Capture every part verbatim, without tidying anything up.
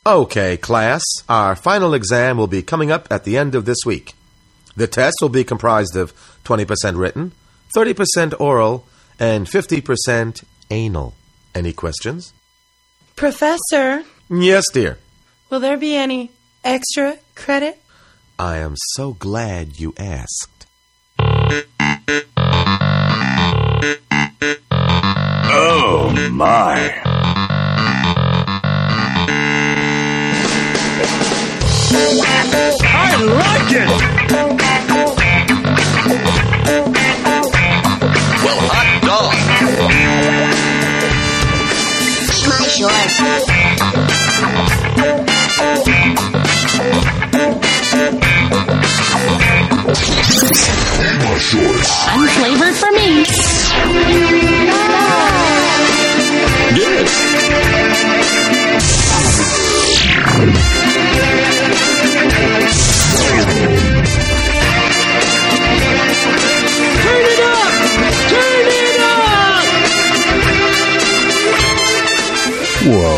Okay, class, our final exam will be coming up at the end of this week. The test will be comprised of twenty percent written, thirty percent oral, and fifty percent anal. Any questions? Professor? Yes, dear. Will there be any extra credit? I am so glad you asked. Oh, my. I like it! Well, hot dog. Eat my shorts. Eat my shorts. Unflavored for me. Yes. Turn it up! Turn it up! Whoa.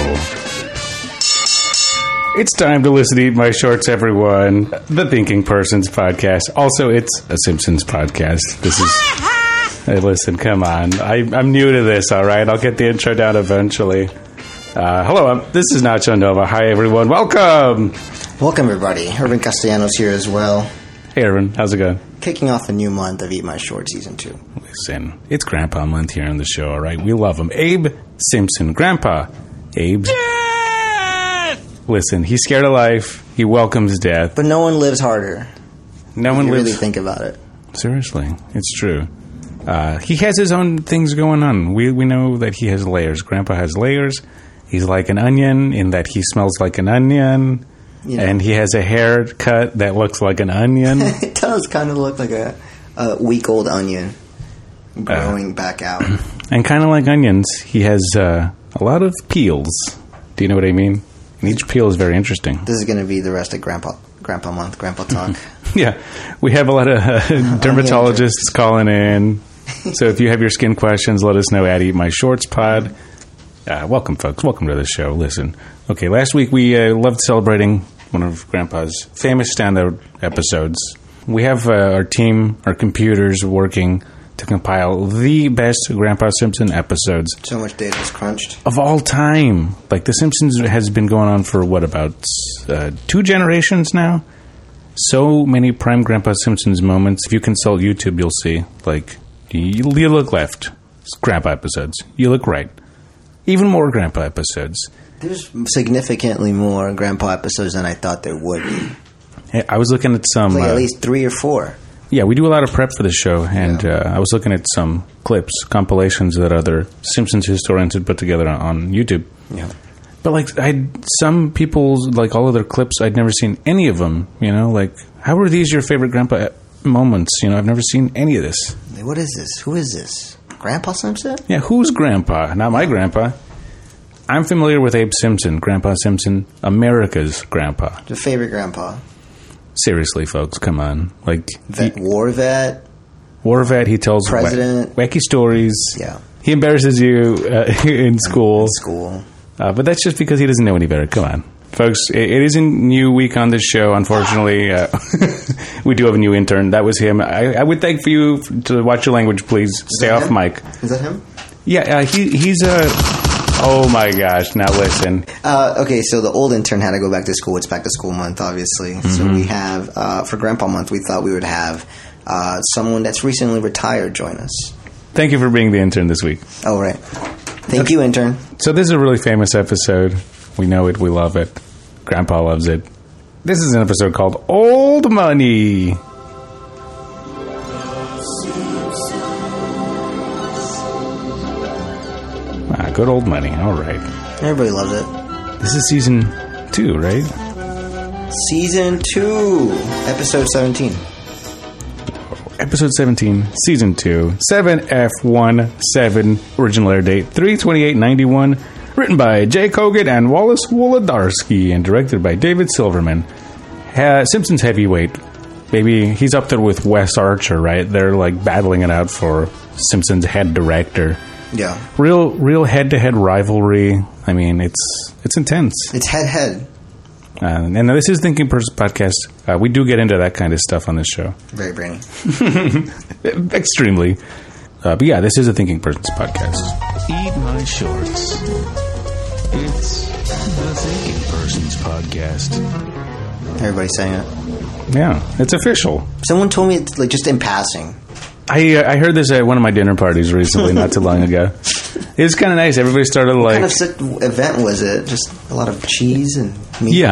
It's time to listen to Eat My Shorts, everyone. The Thinking Person's podcast. Also, it's a Simpsons podcast. This is... Hey, listen, come on. I, I'm new to this, all right? I'll get the intro down eventually. Uh, hello, um, this is Nacho Nova. Hi, everyone. Welcome! Welcome, everybody. Irvin Castellanos here as well. Hey, Irvin. How's it going? Kicking off a new month of Eat My Short Season two. Listen, it's Grandpa Month here on the show, all right? We love him. Abe Simpson. Grandpa. Abe. Death! Listen, he's scared of life. He welcomes death. But no one lives harder. No if one you lives... really think about it. Seriously, it's true. Uh, he has his own things going on. We we know that he has layers. Grandpa has layers. He's like an onion in that he smells like an onion. You know. And he has a haircut that looks like an onion. It does kind of look like a, a week-old onion growing uh, back out. And kind of like onions, he has uh, a lot of peels. Do you know what I mean? And each peel is very interesting. This is going to be the rest of Grandpa Grandpa Month, Grandpa Talk. Yeah. We have a lot of uh, dermatologists calling in. So if you have your skin questions, let us know at Eat My Shorts Pod. Uh, welcome, folks. Welcome to the show. Listen. Okay, last week we uh, loved celebrating one of Grandpa's famous standout episodes. We have uh, our team, our computers working to compile the best Grandpa Simpson episodes. So much data is crunched. Of all time. Like, The Simpsons has been going on for, what, about uh, two generations now? So many prime Grandpa Simpsons moments. If you consult YouTube, you'll see, like, you, you look left. It's Grandpa episodes. You look right. Even more Grandpa episodes. There's significantly more Grandpa episodes than I thought there would be. Hey, I was looking at some... Like uh, at least three or four. Yeah, we do a lot of prep for the show, and yeah. uh, I was looking at some clips, compilations that other Simpsons historians had put together on, on YouTube. Yeah. But, like, I some people's, like, all of their clips, I'd never seen any of them, you know? Like, how are these your favorite Grandpa moments? You know, I've never seen any of this. What is this? Who is this? Grandpa Simpson? Yeah, who's Grandpa? Not my grandpa. I'm familiar with Abe Simpson, Grandpa Simpson, America's grandpa. Your favorite grandpa? Seriously, folks, come on. Like vet, he, war vet? War vet, he tells President. Wack, wacky stories. Yeah. He embarrasses you uh, in school. In school. Uh, but that's just because he doesn't know any better. Come on. Folks, it, it is a new week on this show, unfortunately. Uh, we do have a new intern. That was him. I, I would thank for you to watch your language, please. Stay off him? mic. Is that him? Yeah, uh, he, he's a... Uh, oh my gosh, now listen. Uh, okay, so the old intern had to go back to school. It's back to school month, obviously. Mm-hmm. So we have, uh, for Grandpa Month, we thought we would have uh, someone that's recently retired join us. Thank you for being the intern this week. Oh, right. Thank you, intern. So this is a really famous episode. We know it, we love it. Grandpa loves it. This is an episode called Old Money. Ah, good old money. All right. Everybody loves it. This is season two, right? Season two, episode seventeen. Episode seventeen, season two, seven F seventeen, original air date three twenty-eight ninety-one, written by Jay Kogan and Wallace Wolodarski, and directed by David Silverman. Ha- Simpsons heavyweight. Maybe he's up there with Wes Archer, right? They're like battling it out for Simpsons head director. Yeah. Real real head-to-head rivalry. I mean, it's it's intense. It's head-head. Uh, and this is Thinking Person Podcast. Uh, we do get into that kind of stuff on this show. Very brainy. Extremely. Uh, but yeah, this is a Thinking Person's Podcast. Eat my shorts. It's the Thinking Person's Podcast. Everybody's saying it. Yeah, it's official. Someone told me it's like just in passing. I uh, I heard this at one of my dinner parties recently, not too long ago. It was kind of nice. Everybody started like... What kind of sick event was it? Just a lot of cheese and meats? Yeah.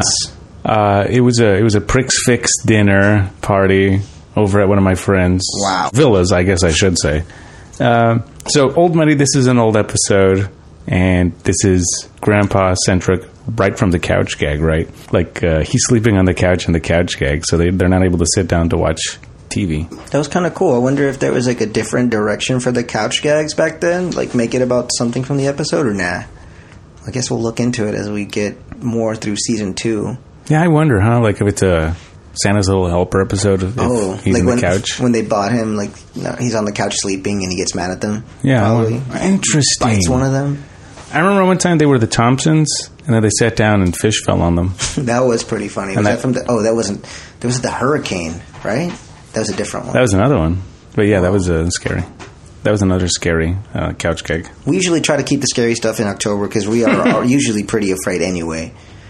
Uh, it was a it was a Prix Fix dinner party over at one of my friends' Wow. villas, I guess I should say. Uh, so, Old Money, this is an old episode, and this is Grandpa-centric, right from the couch gag, right? Like, uh, he's sleeping on the couch in the couch gag, so they, they're not able to sit down to watch T V. That was kind of cool. I wonder if there was like a different direction for the couch gags back then? Like, make it about something from the episode, or nah? I guess we'll look into it as we get more through season two. Yeah, I wonder, huh? Like, if it's a Santa's Little Helper episode, if Oh, he's like on when, the couch. when they bought him, like, no, he's on the couch sleeping and he gets mad at them. Yeah, probably. well, interesting. Bites one of them. I remember one time they were the Thompsons, and then they sat down and fish fell on them. That was pretty funny. Was And that, that- from the? Oh, that wasn't. That was the hurricane, right? That was a different one. That was another one. But yeah, that was uh, scary. That was another scary uh, couch gag. We usually try to keep the scary stuff in October because we are, are usually pretty afraid anyway.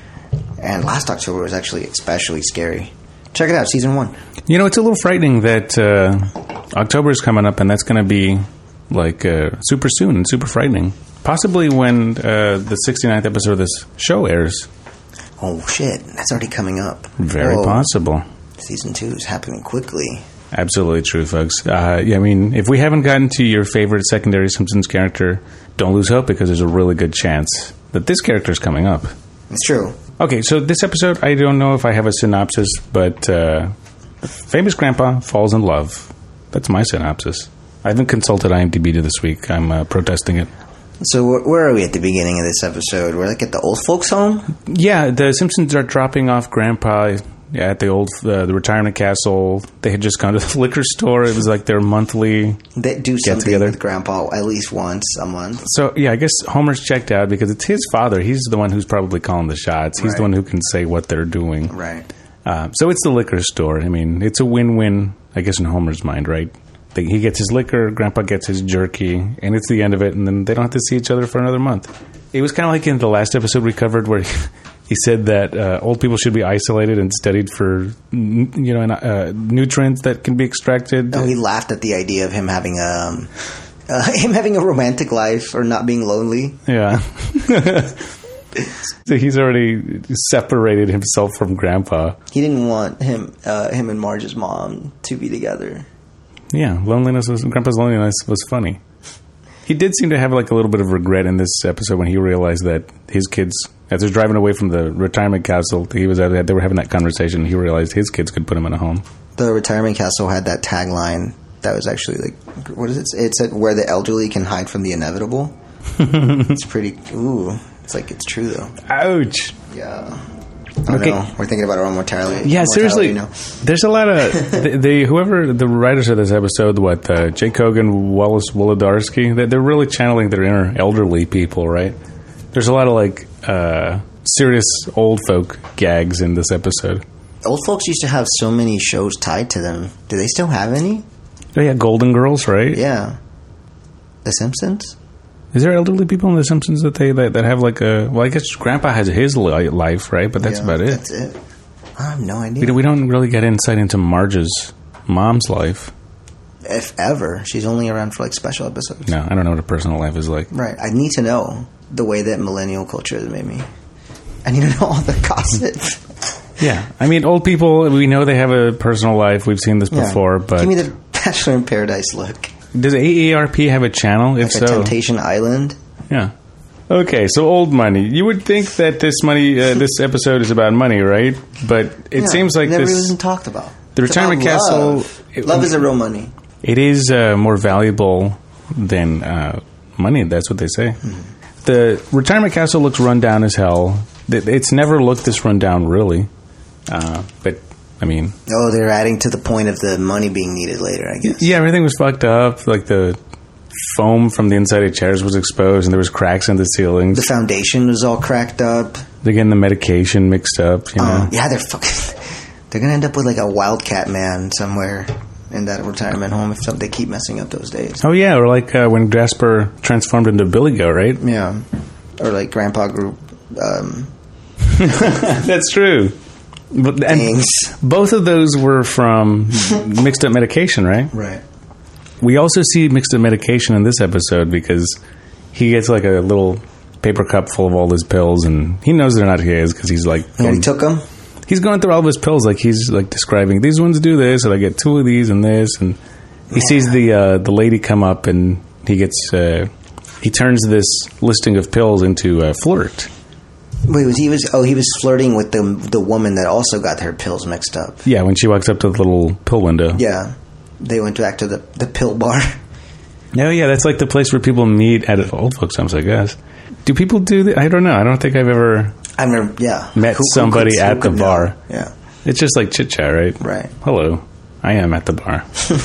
And last October was actually especially scary. Check it out, season one. You know, it's a little frightening that uh, October is coming up, and that's going to be like uh, super soon and super frightening. Possibly when uh, the sixty-ninth episode of this show airs. Oh shit, that's already coming up. Very Whoa. possible. Season two is happening quickly. Absolutely true, folks. Uh, yeah, I mean, if we haven't gotten to your favorite secondary Simpsons character, don't lose hope because there's a really good chance that this character is coming up. It's true. Okay, so this episode, I don't know if I have a synopsis, but uh, famous grandpa falls in love. That's my synopsis. I haven't consulted IMDb to this week. I'm uh, protesting it. So wh- where are we at the beginning of this episode? We're like at the old folks' home? Yeah, the Simpsons are dropping off grandpa yeah, at the old uh, the retirement castle. They had just gone to the liquor store. It was like their monthly They do Get something together. with Grandpa at least once a month. So, yeah, I guess Homer's checked out because it's his father. He's the one who's probably calling the shots. He's Right. the one who can say what they're doing. Right. Uh, so it's the liquor store. I mean, it's a win-win, I guess, in Homer's mind, right? They, he gets his liquor, Grandpa gets his jerky, and it's the end of it, and then they don't have to see each other for another month. It was kind of like in the last episode we covered where he, he said that uh, old people should be isolated and studied for, n- you know, uh, nutrients that can be extracted. Oh, he laughed at the idea of him having a, um, uh, him having a romantic life or not being lonely. Yeah. So he's already separated himself from Grandpa. He didn't want him, uh, him and Marge's mom to be together. Yeah, loneliness was Grandpa's loneliness was funny. He did seem to have like a little bit of regret in this episode when he realized that his kids, as they're driving away from the retirement castle, he was at, they were having that conversation. And he realized his kids could put him in a home. The retirement castle had that tagline that was actually like, what is it? It said, "Where the elderly can hide from the inevitable." It's pretty. Ooh, it's like it's true though. Ouch. Yeah. Oh Okay. no, we're thinking about our own mortality. Yeah, seriously. mortality now. There's a lot of they, they whoever the writers of this episode, what uh, Jake Hogan, Wallace Wolodarski, they, they're really channeling their inner elderly people, right? There's a lot of like uh, serious old folk gags in this episode. Old folks used to have so many shows tied to them. Do they still have any? Oh yeah, Golden Girls, right? Yeah. The Simpsons? Is there elderly people in The Simpsons that they that, that have like a? Well, I guess Grandpa has his li- life, right? But that's Yeah, about it. That's it. I have no idea. We don't, we don't really get insight into Marge's mom's life. If ever. She's only around for like special episodes. No, I don't know what her personal life is like. Right. I need to know the way that millennial culture has made me. I need to know all the gossip. Yeah, I mean, old people. We know they have a personal life. We've seen this Yeah. before, but Give me the Bachelor in Paradise look. does A A R P have a channel? If Like a so, Temptation Island. yeah. Okay, so old money. You would think that this money, uh, this episode is about money, right? But it Yeah, seems like never this. even talked about. The It's retirement about castle. Love, it- love is a real money. It is uh, more valuable than uh, money. That's what they say. Hmm. The retirement castle looks run down as hell. It- It's never looked this run down, really. Uh, but I mean, Oh, they're adding to the point of the money being needed later, I guess. yeah, everything was fucked up. Like the foam from the inside of chairs was exposed, and there was cracks in the ceilings. The foundation was all cracked up. They're getting the medication mixed up. You know? Um, yeah, they're fucking. They're gonna end up with like a wildcat man somewhere in that retirement home if some, they keep messing up those days. Oh yeah, or like uh, when Jasper transformed into Billy Goat, right? Yeah, or like Grandpa Group. Um, That's true. But, and Thanks. both of those were from mixed up medication, right? right. We also see mixed up medication in this episode because he gets like a little paper cup full of all his pills, and he knows they're not his because he's like And we took them. he's going through all of his pills, like he's like describing these ones do this, and I get two of these and this, and he sees the uh, the lady come up, and he gets uh, he turns this listing of pills into a flirt. Wait, was he was? Oh, he was flirting with the the woman that also got her pills mixed up. Yeah, when she walks up to the little pill window. Yeah, they went back to the the pill bar. No, yeah, that's like the place where people meet at old folks' homes, I guess. Do people do that? I don't know. I don't think I've ever I've never, yeah, met Who- who somebody could- who at the could know? bar. Yeah, It's just like chit chat, right? right. Hello, I am at the bar,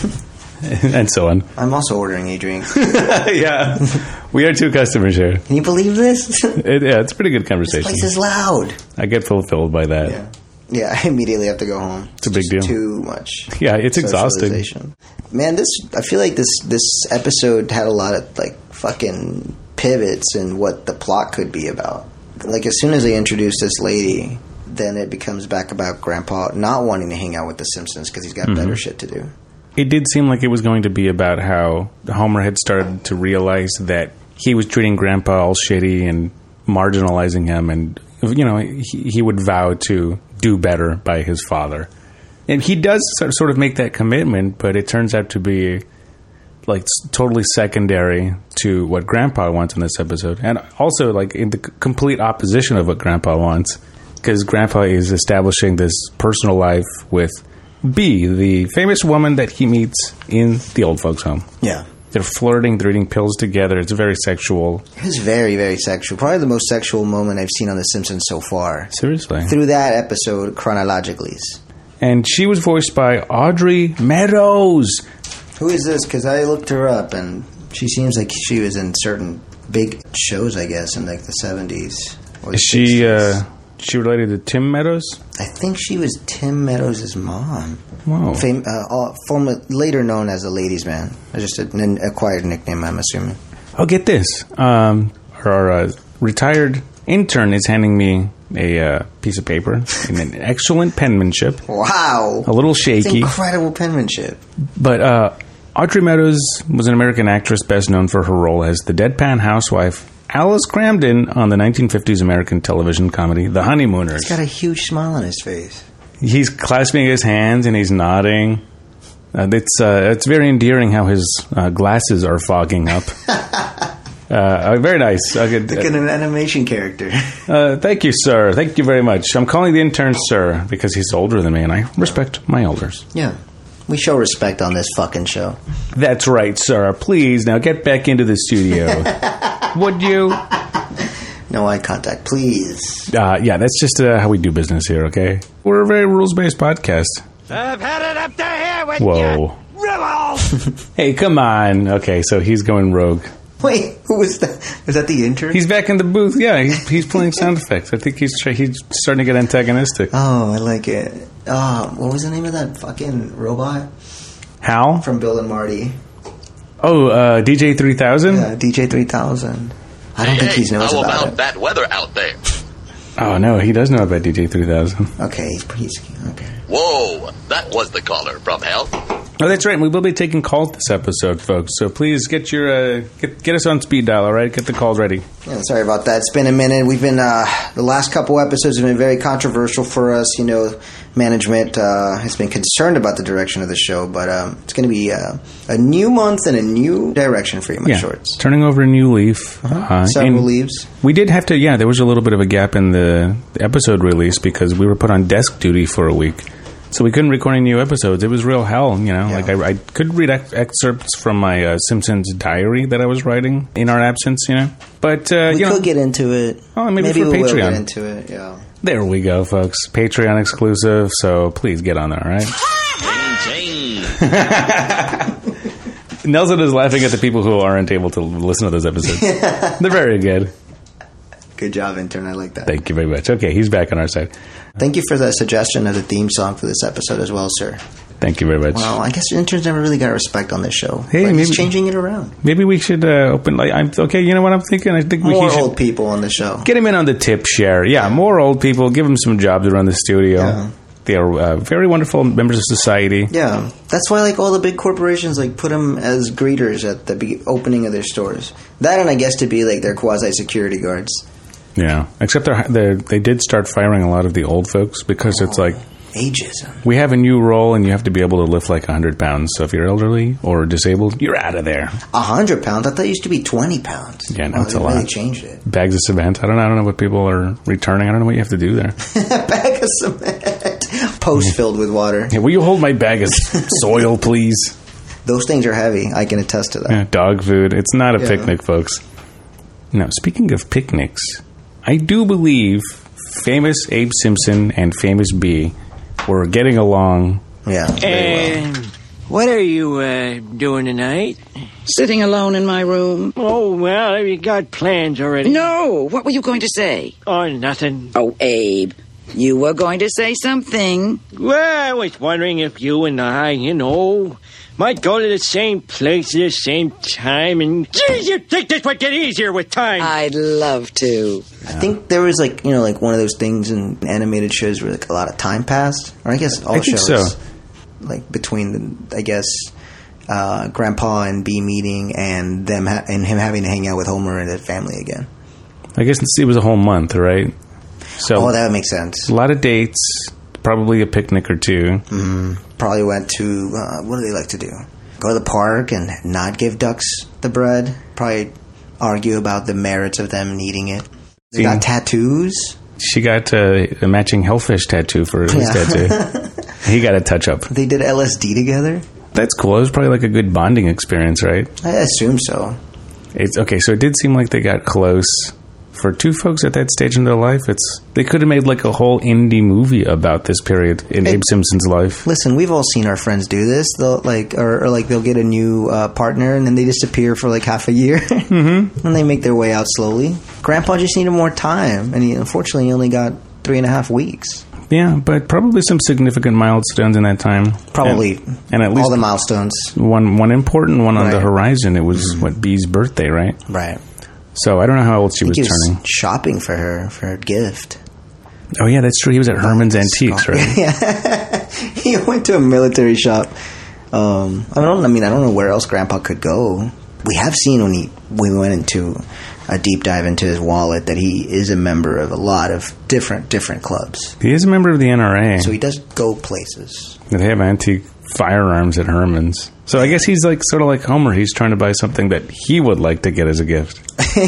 and so on. I'm also ordering a drink. Yeah, we are two customers here. Can you believe this? It, yeah, it's a pretty good This conversation. place is loud. I get fulfilled by that. Yeah, yeah. I immediately have to go home. It's a big just deal. Too much. Yeah, it's exhausting. Socialization. Man, this I feel like this this episode had a lot of like fucking pivots in what the plot could be about. Like as soon as they introduce this lady, then it becomes back about Grandpa not wanting to hang out with the Simpsons because he's got better shit to do. It did seem like it was going to be about how Homer had started to realize that he was treating Grandpa all shitty and marginalizing him, and you know he, he would vow to do better by his father. And he does sort of make that commitment, but it turns out to be like totally secondary to what Grandpa wants in this episode, and also like in the c- complete opposition of what Grandpa wants, because Grandpa is establishing this personal life with B, the famous woman that he meets in the old folks' home. Yeah. They're flirting, they're eating pills together. It's very sexual. It was very, very sexual. Probably the most sexual moment I've seen on The Simpsons so far. Seriously. Through that episode, chronologically. And she was voiced by Audrey Meadows. Who is this? Because I looked her up, and she seems like she was in certain big shows, I guess, in like the seventies. Or the Is she, sixties. uh, she related to Tim Meadows? I think she was Tim Meadows' mom. Whoa. Fam- uh, all- former, later known as the Ladies' Man. Just an acquired nickname, I'm assuming. Oh, get this. Um, our uh, retired intern is handing me a uh, piece of paper in an excellent penmanship. Wow. A little It's shaky. incredible penmanship. But uh, Audrey Meadows was an American actress best known for her role as the deadpan housewife Alice Cramden on the nineteen fifties American television comedy The Honeymooners. He's got a huge smile on his face. He's clasping his hands and he's nodding. Uh, it's uh, it's very endearing how his uh, glasses are fogging up. uh, very nice. I could, Like an animation character. uh, thank you, sir. Thank you very much. I'm calling the intern sir because he's older than me and I respect my elders. Yeah. We show respect on this fucking show. That's right, sir. Please, now get back into the studio. Would you? No eye contact, please. Uh, yeah, that's just uh, how we do business here, okay? We're a very rules-based podcast. I've had it up to here with Whoa. you. Riddle. Hey, come on. Okay, so he's going rogue. Wait, who was that? Was that the intern? He's back in the booth. Yeah, he's, he's playing sound effects. I think he's try- he's starting to get antagonistic. Oh, I like it. Oh, what was the name of that fucking robot Hal? from Bill and Marty? Oh, uh, D J three thousand? Yeah, D J three thousand. I don't think Hey, he knows how about, about it. that weather out there? Oh, no, he does know about D J three thousand. Okay, he's, he's okay. Whoa, that was the caller from hell. Oh, that's right. We will be taking calls this episode, folks. So please get your uh, get get us on speed dial, all right? Get the calls ready. Yeah, sorry about that. It's been a minute. We've been uh, the last couple episodes have been very controversial for us. You know, management uh, has been concerned about the direction of the show, but um, it's going to be uh, a new month and a new direction for you, my Yeah, shorts. turning over a new leaf. Uh, Several and leaves. We did have to. Yeah, there was a little bit of a gap in the episode release because we were put on desk duty for a week. So we couldn't record any new episodes. It was real hell, you know. Yeah. Like I, I could read ex- excerpts from my uh, Simpsons diary that I was writing in our absence, you know. But uh, We you could know, get into it. Oh, maybe for we will Patreon. get into it. Yeah. there we go, folks. Patreon exclusive. So please get on there, all right? Ching, ching. Nelson is laughing at the people who aren't able to listen to those episodes. They're very good. Good job, intern. I like that. Thank you very much. Okay, he's back on our side. Thank you for that suggestion of the theme song for this episode as well, sir. Thank you very much. Well, I guess interns never really got respect on this show. Hey, but maybe he's changing it around. Maybe we should uh, open. Like, I'm okay. You know what I'm thinking? I think we More should old people on the show. get him in on the tip share. Yeah, more old people. Give them some jobs around the studio. Yeah. They are uh, very wonderful members of society. Yeah, that's why like all the big corporations like put them as greeters at the be- opening of their stores. That and I guess to be like their quasi security guards. Yeah, except they're, they're, they did start firing a lot of the old folks because oh, it's like ageism. We have a new role, and you have to be able to lift like one hundred pounds. So if you're elderly or disabled, you're out of there. one hundred pounds? I thought it used to be twenty pounds. Yeah, no, oh, it's they a really lot. Changed it. Bags of cement. I don't know. I don't know what people are returning. I don't know what you have to do there. Bag of cement. Post filled with water. Yeah, will you hold my bag of soil, please? Those things are heavy. I can attest to that. Yeah, dog food. It's not a Yeah. picnic, folks. Now, speaking of picnics, I do believe famous Abe Simpson and famous B were getting along. Yeah. Very And what are you uh, doing tonight? Sitting alone in my room. Oh, well, you got plans already. No, what were you going to say? Oh, nothing. Oh, Abe, you were going to say something. Well, I was wondering if you and I, you know, might go to the same place at the same time, and geez, you'd think this would get easier with time. I'd love to. I think there was like, you know, like one of those things in animated shows where like a lot of time passed. Or I guess all I think shows. so. Like between, the, I guess, uh, Grandpa and B meeting and them ha- and him having to hang out with Homer and his family again. I guess it was a whole month, right? So Oh, that would make sense. a lot of dates, probably a picnic or two. Mm, probably went to, uh, what do they like to do? Go to the park and not give ducks the bread. Probably argue about the merits of them eating it. They See? got tattoos. She got uh, a matching hellfish tattoo for his Yeah. tattoo. He got a touch up. They did L S D together. That's cool. It was probably like a good bonding experience, right? I assume so. It's okay. So it did seem like they got close. For two folks at that stage in their life, it's they could have made like a whole indie movie about this period in Hey. Abe Simpson's life. Listen, we've all seen our friends do this. They'll like, or, or like they'll get a new uh, partner and then they disappear for like half a year, mm-hmm. and they make their way out slowly. Grandpa just needed more time, and he unfortunately he only got three and a half weeks. Yeah, but probably some significant milestones in that time. Probably, and, and at least all the milestones. one one important one on Right. the horizon. It was Mm-hmm. what B's birthday, right? Right. So I don't know how old she I was think he was turning. shopping for her for her gift. Oh yeah, that's true. He was at Herman's Antiques, right? Yeah, he went to a military shop. Um, I don't. I mean, I don't know where else Grandpa could go. We have seen when he when we went into a deep dive into his wallet that he is a member of a lot of different different clubs. He is a member of the N R A. So he does go places. They have antique firearms at Herman's. So I guess he's like sort of like Homer. He's trying to buy something that he would like to get as a gift.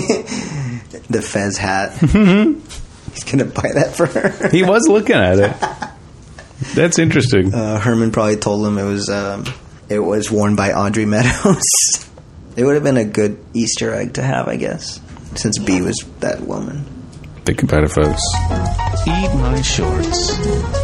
The Fez hat. He's gonna buy that for her. He was looking at it. That's interesting. Uh, Herman probably told him it was um, it was worn by Audrey Meadows. It would have been a good Easter egg to have, I guess, since B was that woman. Think about it, folks. Eat my shorts.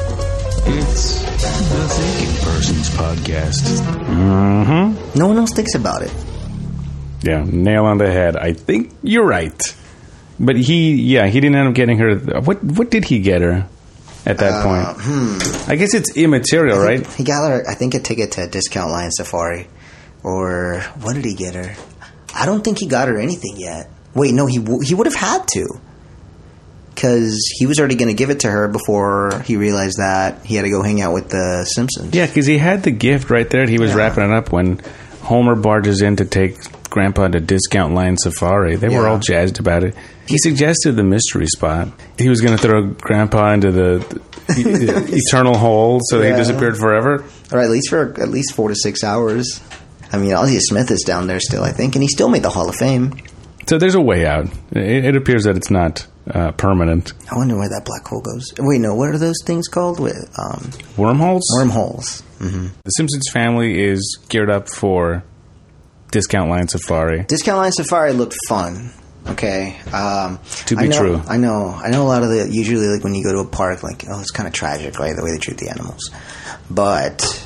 It's the Thinking Person's podcast. Mm-hmm. No one else thinks about it. Yeah, nail on the head. I think you're right. But he, yeah, he didn't end up getting her. What What did he get her at that Uh, point? hmm. I guess it's immaterial, right? He got her, I think, a ticket to Discount Line Safari. Or what did he get her? I don't think he got her anything yet. Wait, no, he w- he would have had to. Because he was already going to give it to her before he realized that he had to go hang out with the Simpsons. Yeah, because he had the gift right there. He was Yeah. wrapping it up when Homer barges in to take Grandpa to Discount Line Safari. They were Yeah. all jazzed about it. He suggested the mystery spot. He was going to throw Grandpa into the, the eternal hole, so Yeah. he disappeared forever. Or at least for at least four to six hours. I mean, Ozzie Smith is down there still, I think, and he still made the Hall of Fame. So there's a way out. It, it appears that it's not uh, permanent. I wonder where that black hole goes. Wait, no, what are those things called? With um, Wormholes? wormholes. Mm-hmm. The Simpsons family is geared up for Discount Line Safari. Discount Line Safari looked fun. Okay. Um, To be I know, true. I know. I know a lot of the, usually like when you go to a park, like, oh, it's kind of tragic, right? The way they treat the animals. But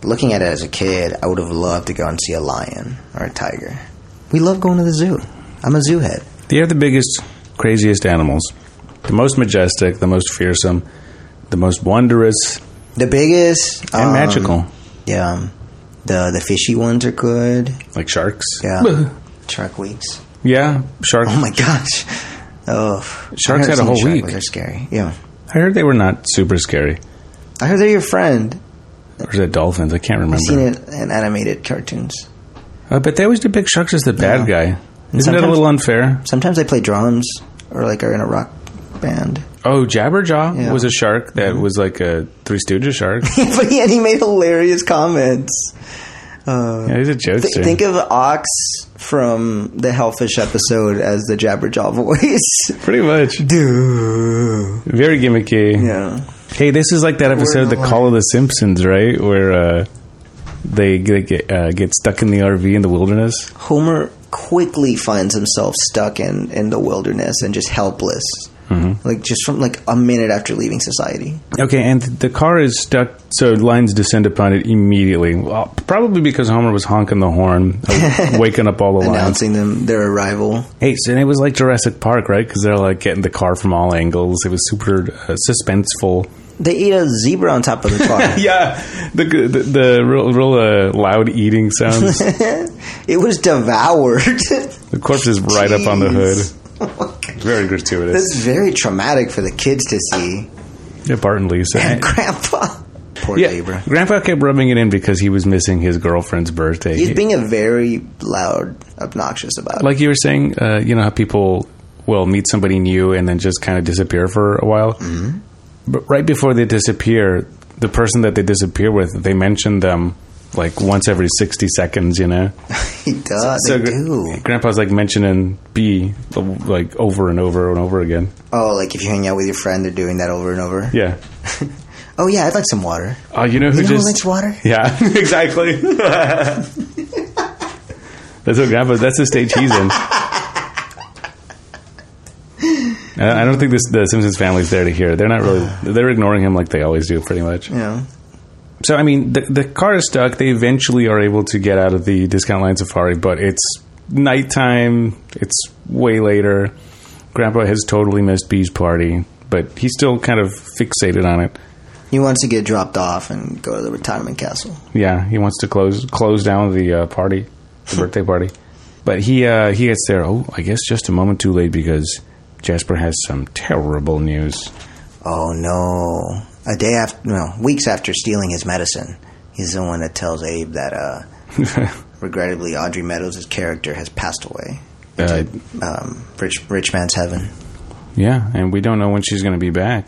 looking at it as a kid, I would have loved to go and see a lion or a tiger. We love going to the zoo. I'm a zoo head. They are the biggest, craziest animals. The most majestic, the most fearsome, the most wondrous. The biggest. And um, magical. Yeah. The the fishy ones are good. Like sharks? Yeah. Shark weeks. Yeah, sharks. Oh my gosh. Oh. Sharks had a whole week. They're scary. Yeah. I heard they were not super scary. I heard they're your friend. Or is it dolphins? I can't remember. I've seen it in animated cartoons. Uh, but they always depict sharks as the bad Yeah. guy. Isn't that a little unfair? Sometimes they play drums or like are in a rock band. Oh, Jabberjaw Yeah. was a shark that mm-hmm. was like a Three Stooges shark. But yeah, he made hilarious comments. Uh, yeah, he's a jokester. Th- think of Ox from the Hellfish episode as the Jabberjaw voice. Pretty much. Dude. Very gimmicky. Yeah. Hey, this is like that episode, The Call of the Simpsons, right? Where uh, they get uh, get stuck in the R V in the wilderness. Homer quickly finds himself stuck in, in the wilderness and just helpless. Mm-hmm. Like just from like a minute after leaving society. Okay, and the car is stuck, so lines descend upon it immediately. Well, probably because Homer was honking the horn, waking up all the lines, announcing them their arrival. Hey, so, and it was like Jurassic Park, right? Because they're like getting the car from all angles. It was super uh, suspenseful. They ate a zebra on top of the car. Yeah, the the, the real, real uh, loud eating sounds. It was devoured. The corpse is right Jeez. up on the hood. Very gratuitous. That's very traumatic for the kids to see. Yeah, Bart and Lisa. And Grandpa. Poor yeah, zebra. Grandpa kept rubbing it in because he was missing his girlfriend's birthday. He's being a very loud, obnoxious about it. Like you were saying, uh, you know how people will meet somebody new and then just kind of disappear for a while? Mm-hmm. But right before they disappear, the person that they disappear with, they mention them like once every sixty seconds, you know? He does. So, they do. Grandpa's like mentioning B like over and over and over again. Oh, like if you hang out with your friend, they're doing that over and over? Yeah. Oh, yeah, I'd like some water. Oh, uh, you know who you know just... who likes water? Yeah, exactly. That's what Grandpa... That's the stage he's in. I don't think this, the Simpsons family's there to hear it. They're not really... They're ignoring him like they always do, pretty much. Yeah. So, I mean, the, the car is stuck. They eventually are able to get out of the Discount Line Safari, but it's nighttime. It's way later. Grandpa has totally missed B's party, but he's still kind of fixated on it. He wants to get dropped off and go to the retirement castle. Yeah, he wants to close close down the uh, party, the birthday party. But he uh, he gets there, oh, I guess just a moment too late because Jasper has some terrible news. Oh, no. A day after, no, weeks after stealing his medicine, he's the one that tells Abe that, uh, regrettably, Audrey Meadows' character has passed away. Into, uh, um, rich, rich man's heaven. Yeah, and we don't know when she's going to be back.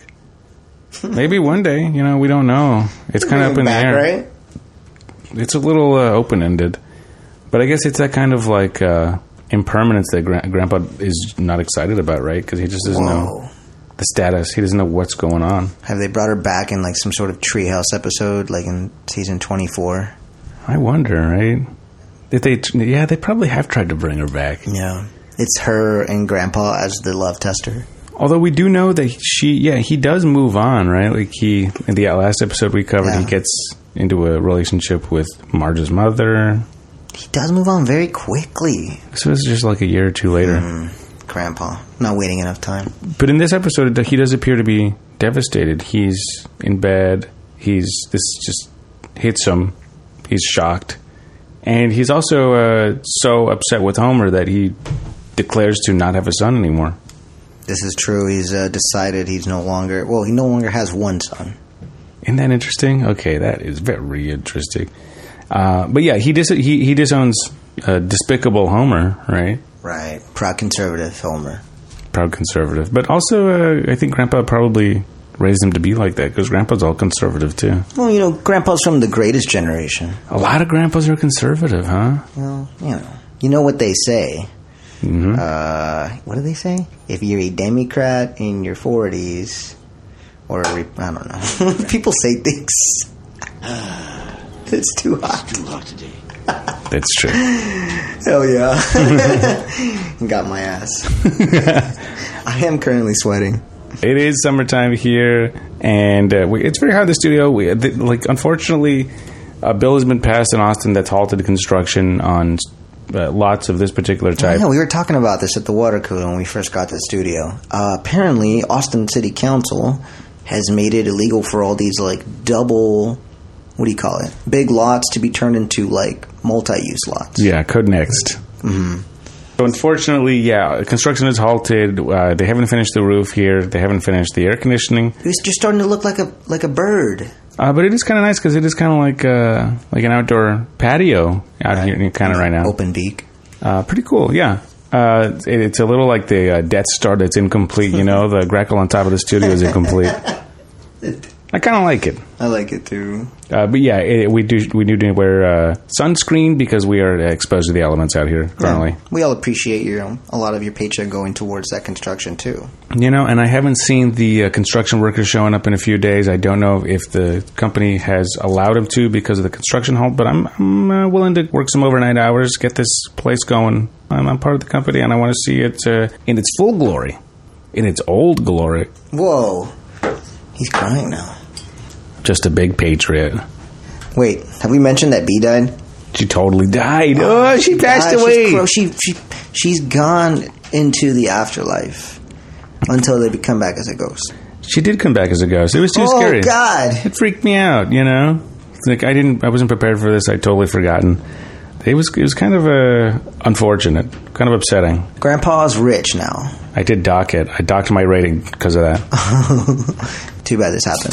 Maybe one day, you know, we don't know. It's kind of up in back, the air. Right? It's a little uh, open-ended. But I guess it's that kind of, like, uh, impermanence that Gra- Grandpa is not excited about, right? Because he just doesn't Whoa. know the status. He doesn't know what's going on. Have they brought her back in, like, some sort of treehouse episode, like in season twenty-four? I wonder, right? Did they? Yeah, they probably have tried to bring her back. Yeah. It's her and Grandpa as the love tester. Although we do know that she, yeah, he does move on, right? Like he, in the last episode we covered, yeah. he gets into a relationship with Marge's mother. He does move on very quickly. So it's just like a year or two later. Mm, Grandpa. Not waiting enough time. But in this episode, he does appear to be devastated. He's in bed. He's, this just hits him. He's shocked. And he's also uh, so upset with Homer that he declares to not have a son anymore. This is true. He's uh, decided he's no longer... Well, he no longer has one son. Isn't that interesting? Okay, that is very interesting. Uh, but yeah, he, dis- he he disowns uh, despicable Homer, right? Right. Proud conservative Homer. Proud conservative. But also, uh, I think Grandpa probably raised him to be like that, because Grandpa's all conservative, too. Well, you know, Grandpa's from the greatest generation. A lot of Grandpas are conservative, huh? Well, you know. You know what they say. Mm-hmm. Uh, what do they say? If you're a Democrat in your forties, or a Re- I don't know. People say things. It's too hot. It's too hot today. That's true. Hell yeah. Got my ass. I am currently sweating. It is summertime here, and uh, we, it's very hot in the studio. We, the, like, unfortunately, a bill has been passed in Austin that's halted construction on uh, lots of this particular type. Yeah, we were talking about this at the water cooler when we first got to the studio. Uh, apparently, Austin City Council has made it illegal for all these, like, double, what do you call it? Big lots to be turned into, like, multi-use lots. Yeah, code next. Mm-hmm. So unfortunately, yeah, construction is halted. Uh, they haven't finished the roof here. They haven't finished the air conditioning. It's just starting to look like a like a bird. Uh, but it is kind of nice because it is kind of like uh, like an outdoor patio out Right. here, kind of right now. Open beak. Uh, pretty cool, yeah. Uh, it, it's a little like the uh, Death Star that's incomplete. You know, the Grackle on top of the studio is incomplete. I kind of like it. I like it too. Uh, but yeah, it, we do we do wear uh, sunscreen because we are exposed to the elements out here currently. Yeah, we all appreciate your um, a lot of your paycheck going towards that construction too. You know, and I haven't seen the uh, construction workers showing up in a few days. I don't know if the company has allowed them to because of the construction halt, but I'm, I'm uh, willing to work some overnight hours, get this place going. I'm, I'm part of the company, and I want to see it uh, in its full glory, in its old glory. Whoa, he's crying now. Just a big patriot. Wait, have we mentioned that B died? She totally died. Oh, oh she passed God, away. She's, bro, she, she, she's gone into the afterlife until they come back as a ghost. She did come back as a ghost. It was too oh, scary. Oh, God. It freaked me out, you know? It's like, I didn't, I wasn't prepared for this. I'd totally forgotten. It was, it was kind of uh, unfortunate, kind of upsetting. Grandpa's rich now. I did dock it. I docked my rating because of that. Too bad this happened.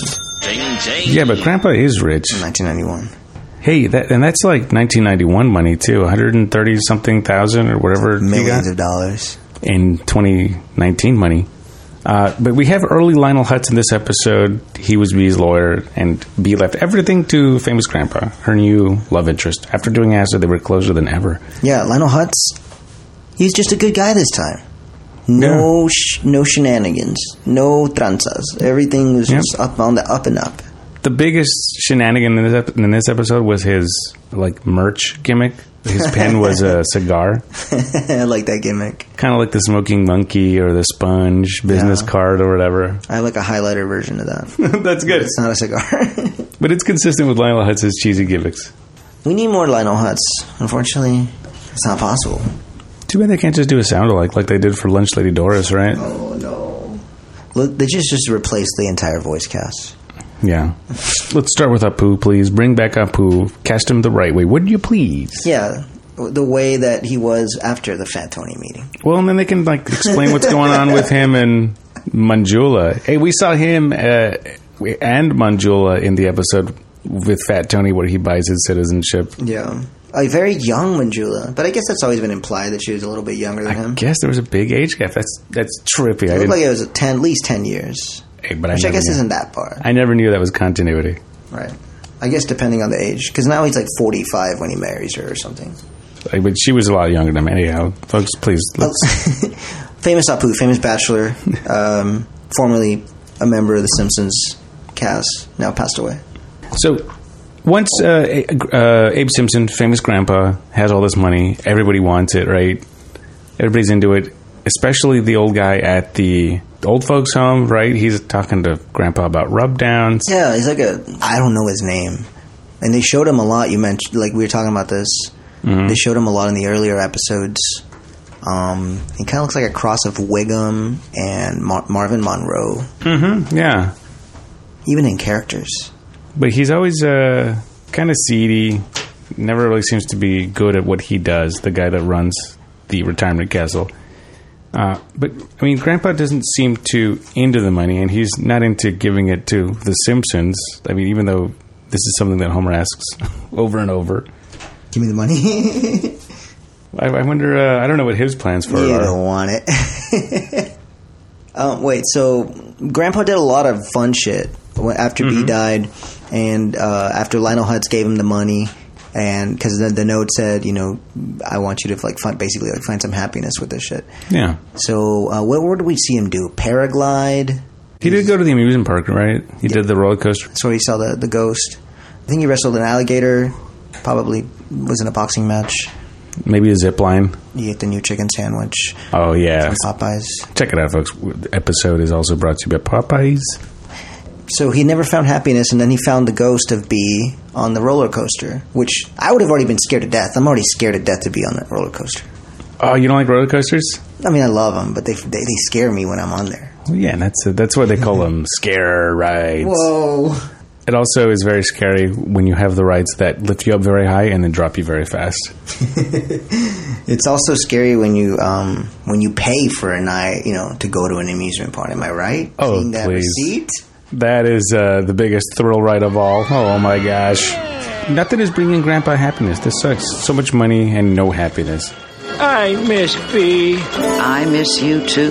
Yeah, but Grandpa is rich. In nineteen ninety-one. Hey, that, and that's like nineteen ninety-one money, too. one hundred thirty something thousand or whatever. Millions of dollars. In twenty nineteen money. Uh, but we have early Lionel Hutz in this episode. He was B's lawyer, and B left everything to famous Grandpa, her new love interest. After doing acid, they were closer than ever. Yeah, Lionel Hutz, he's just a good guy this time. No, yeah. sh- no shenanigans, no tranzas. Everything was yep. just up on the up and up. The biggest shenanigan in this, ep- in this episode was his like merch gimmick. His pen was a cigar. I like that gimmick. Kind of like the smoking monkey or the sponge business yeah. card or whatever. I like a highlighter version of that. That's good. It's not a cigar. But it's consistent with Lionel Hutz's cheesy gimmicks. We need more Lionel Hutz. Unfortunately, it's not possible. Too bad they can't just do a sound-alike like they did for Lunch Lady Doris, right? Oh, no. Look, they just, just replaced the entire voice cast. Yeah. Let's start with Apu, please. Bring back Apu. Cast him the right way. Would you please? Yeah. The way that he was after the Fat Tony meeting. Well, and then they can like explain what's going on with him and Manjula. Hey, we saw him uh, and Manjula in the episode with Fat Tony where he buys his citizenship. Yeah. A very young Manjula. But I guess that's always been implied that she was a little bit younger than I him. I guess there was a big age gap. That's that's trippy. It I looked didn't... like it was ten, at least ten years. Hey, but which I, I guess knew. isn't that far. I never knew that was continuity. Right. I guess depending on the age. Because now he's like forty-five when he marries her or something. But she was a lot younger than him. Anyhow, folks, please. Let's... Famous Apu, famous bachelor, um, formerly a member of the Simpsons cast, now passed away. So, once uh, uh, Abe Simpson, famous grandpa, has all this money, everybody wants it, right? Everybody's into it, especially the old guy at the old folks' home, right? He's talking to grandpa about rub downs. Yeah, he's like a, I don't know his name. And they showed him a lot, you mentioned, like we were talking about this. Mm-hmm. They showed him a lot in the earlier episodes. Um, he kind of looks like a cross of Wiggum and Mar- Marvin Monroe. Mm-hmm, yeah. Even in characters. But he's always uh, kind of seedy. Never really seems to be good at what he does, the guy that runs the retirement castle. Uh, but, I mean, Grandpa doesn't seem too into the money, and he's not into giving it to the Simpsons. I mean, even though this is something that Homer asks over and over. Give me the money. I, I wonder, uh, I don't know what his plans for you are. You don't want it. um, wait, so Grandpa did a lot of fun shit after mm-hmm. B died, and uh, after Lionel Hutz gave him the money, and because the, the note said, you know, I want you to like find, basically like find some happiness with this shit. Yeah. So uh, what, what did we see him do? Paraglide? He did go to the amusement park, right? He yeah. did the roller coaster. That's where he saw the, the ghost. I think he wrestled an alligator. Probably was in a boxing match. Maybe a zip line. You ate the new chicken sandwich. Oh, yeah. From Popeyes. Check it out, folks. The episode is also brought to you by Popeyes. so he never found happiness, and then he found the ghost of B on the roller coaster, which I would have already been scared to death. I'm already scared to death to be on that roller coaster. Oh, you don't like roller coasters? I mean, I love them, but they they, they scare me when I'm on there. Well, yeah, that's a, that's why they call them scare rides. Whoa. It also is very scary when you have the rides that lift you up very high and then drop you very fast. It's also scary when you um, when you pay for a night, you know, to go to an amusement park. Am I right? Oh, Seeing that please. receipt? That is uh, the biggest thrill ride of all. Oh, my gosh. Nothing is bringing Grandpa happiness. This sucks. So much money and no happiness. I miss B. I miss you too.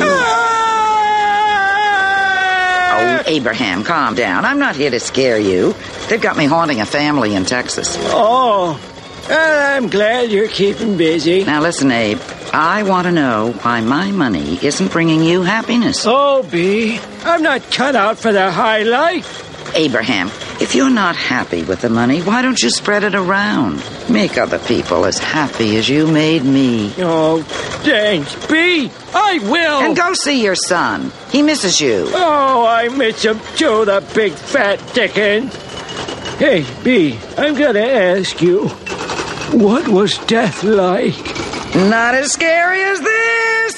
Oh, Abraham, calm down. I'm not here to scare you. They've got me haunting a family in Texas. Oh, well, I'm glad you're keeping busy. Now listen, Abe. I want to know why my money isn't bringing you happiness. Oh, B, I'm not cut out for the high life. Abraham, if you're not happy with the money, why don't you spread it around? Make other people as happy as you made me. Oh, thanks, B. I will. And go see your son. He misses you. Oh, I miss him too, the big fat dickens. Hey, B, I'm gonna ask you, what was death like? Not as scary as this.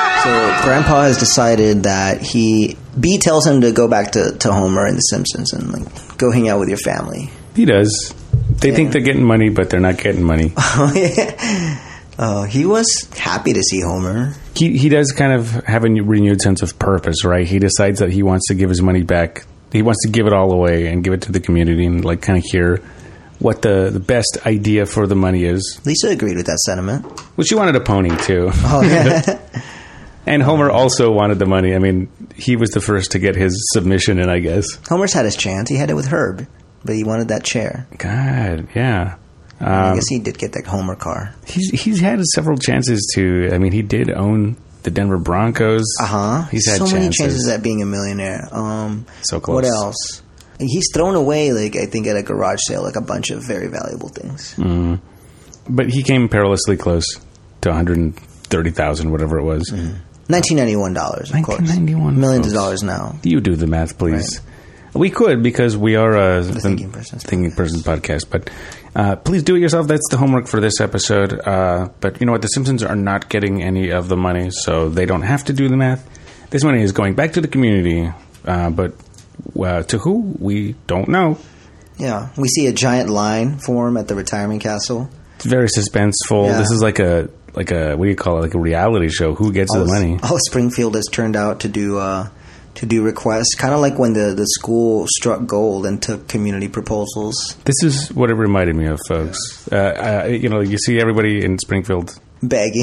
So Grandpa has decided that he B tells him to go back to, to Homer and The Simpsons and like go hang out with your family. He does. They Yeah. think they're getting money, but they're not getting money. Oh yeah. Oh, he was happy to see Homer. He he does kind of have a new- renewed sense of purpose, right? He decides that he wants to give his money back. He wants to give it all away and give it to the community and like kind of hear what the, the best idea for the money is. Lisa agreed with that sentiment. Well, she wanted a pony too. Oh yeah. And Homer also wanted the money. I mean, he was the first to get his submission in, I guess. Homer's had his chance. He had it with Herb, but he wanted that chair. God, yeah. Um, I guess he did get that Homer car. He's he's had several chances to. I mean, he did own the Denver Broncos. Uh huh. He's had so chances. many chances at being a millionaire. Um, So close. What else? He's thrown away, like I think, at a garage sale, like a bunch of very valuable things. Mm. But he came perilously close to one hundred thirty thousand, whatever it was. Mm. Nineteen ninety one dollars, of course. nineteen ninety-one Millions folks. of dollars now. You do the math, please. We could because we are a The Thinking Persons Thinking Persons podcast. But uh, please do it yourself. That's the homework for this episode. Uh, but you know what? The Simpsons are not getting any of the money, so they don't have to do the math. This money is going back to the community, uh, but uh, to who? We don't know. Yeah, we see a giant line form at the retirement castle. It's very suspenseful. Yeah. This is like a like a what do you call it? Like a reality show. Who gets all the money? All Springfield has turned out to do uh, to do requests, kind of like when the, the school struck gold and took community proposals. This is what it reminded me of, folks. Uh, uh, you know, you see everybody in Springfield Begging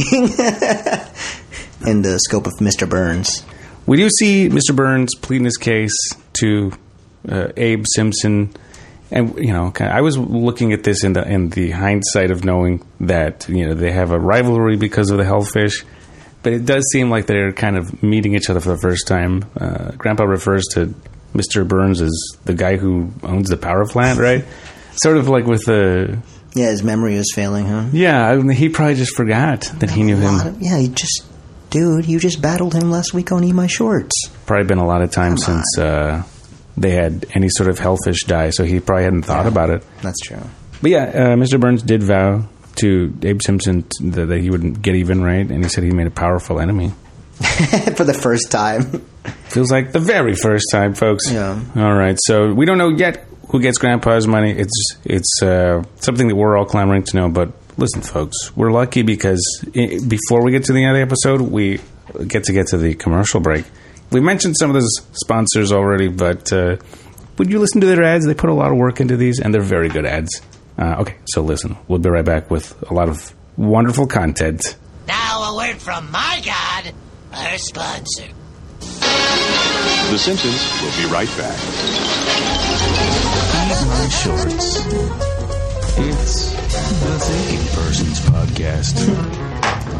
in the scope of Mister Burns. We do see Mister Burns pleading his case to uh, Abe Simpson, and you know, I was looking at this in the in the hindsight of knowing that you know they have a rivalry because of the Hellfish, but it does seem like they're kind of meeting each other for the first time. Uh, Grandpa refers to Mister Burns as the guy who owns the power plant, right? Sort of like with the Yeah, his memory is failing him. yeah, I mean, he probably just forgot that he knew A lot him. of- yeah, he just, dude, you just battled him last week on Eat My Shorts. Probably been a lot of time Come since uh, they had any sort of Hellfish die, so he probably hadn't thought Yeah. about it. That's true. But yeah, uh, Mister Burns did vow to Abe Simpson t- that, that he wouldn't get even, right? And he said he made a powerful enemy. For the first time. Feels like the very first time, folks. Yeah. All right, so we don't know yet who gets Grandpa's money. It's it's uh, something that we're all clamoring to know. But listen, folks, we're lucky because I- before we get to the end of the episode, we get to get to the commercial break. We mentioned some of those sponsors already, but uh, would you listen to their ads? They put a lot of work into these, and they're very good ads. Uh, okay, so listen, we'll be right back with a lot of wonderful content. Now a word from my God, our sponsor. The Simpsons will be right back. Eat My Shorts. It's the Thinking Persons Podcast.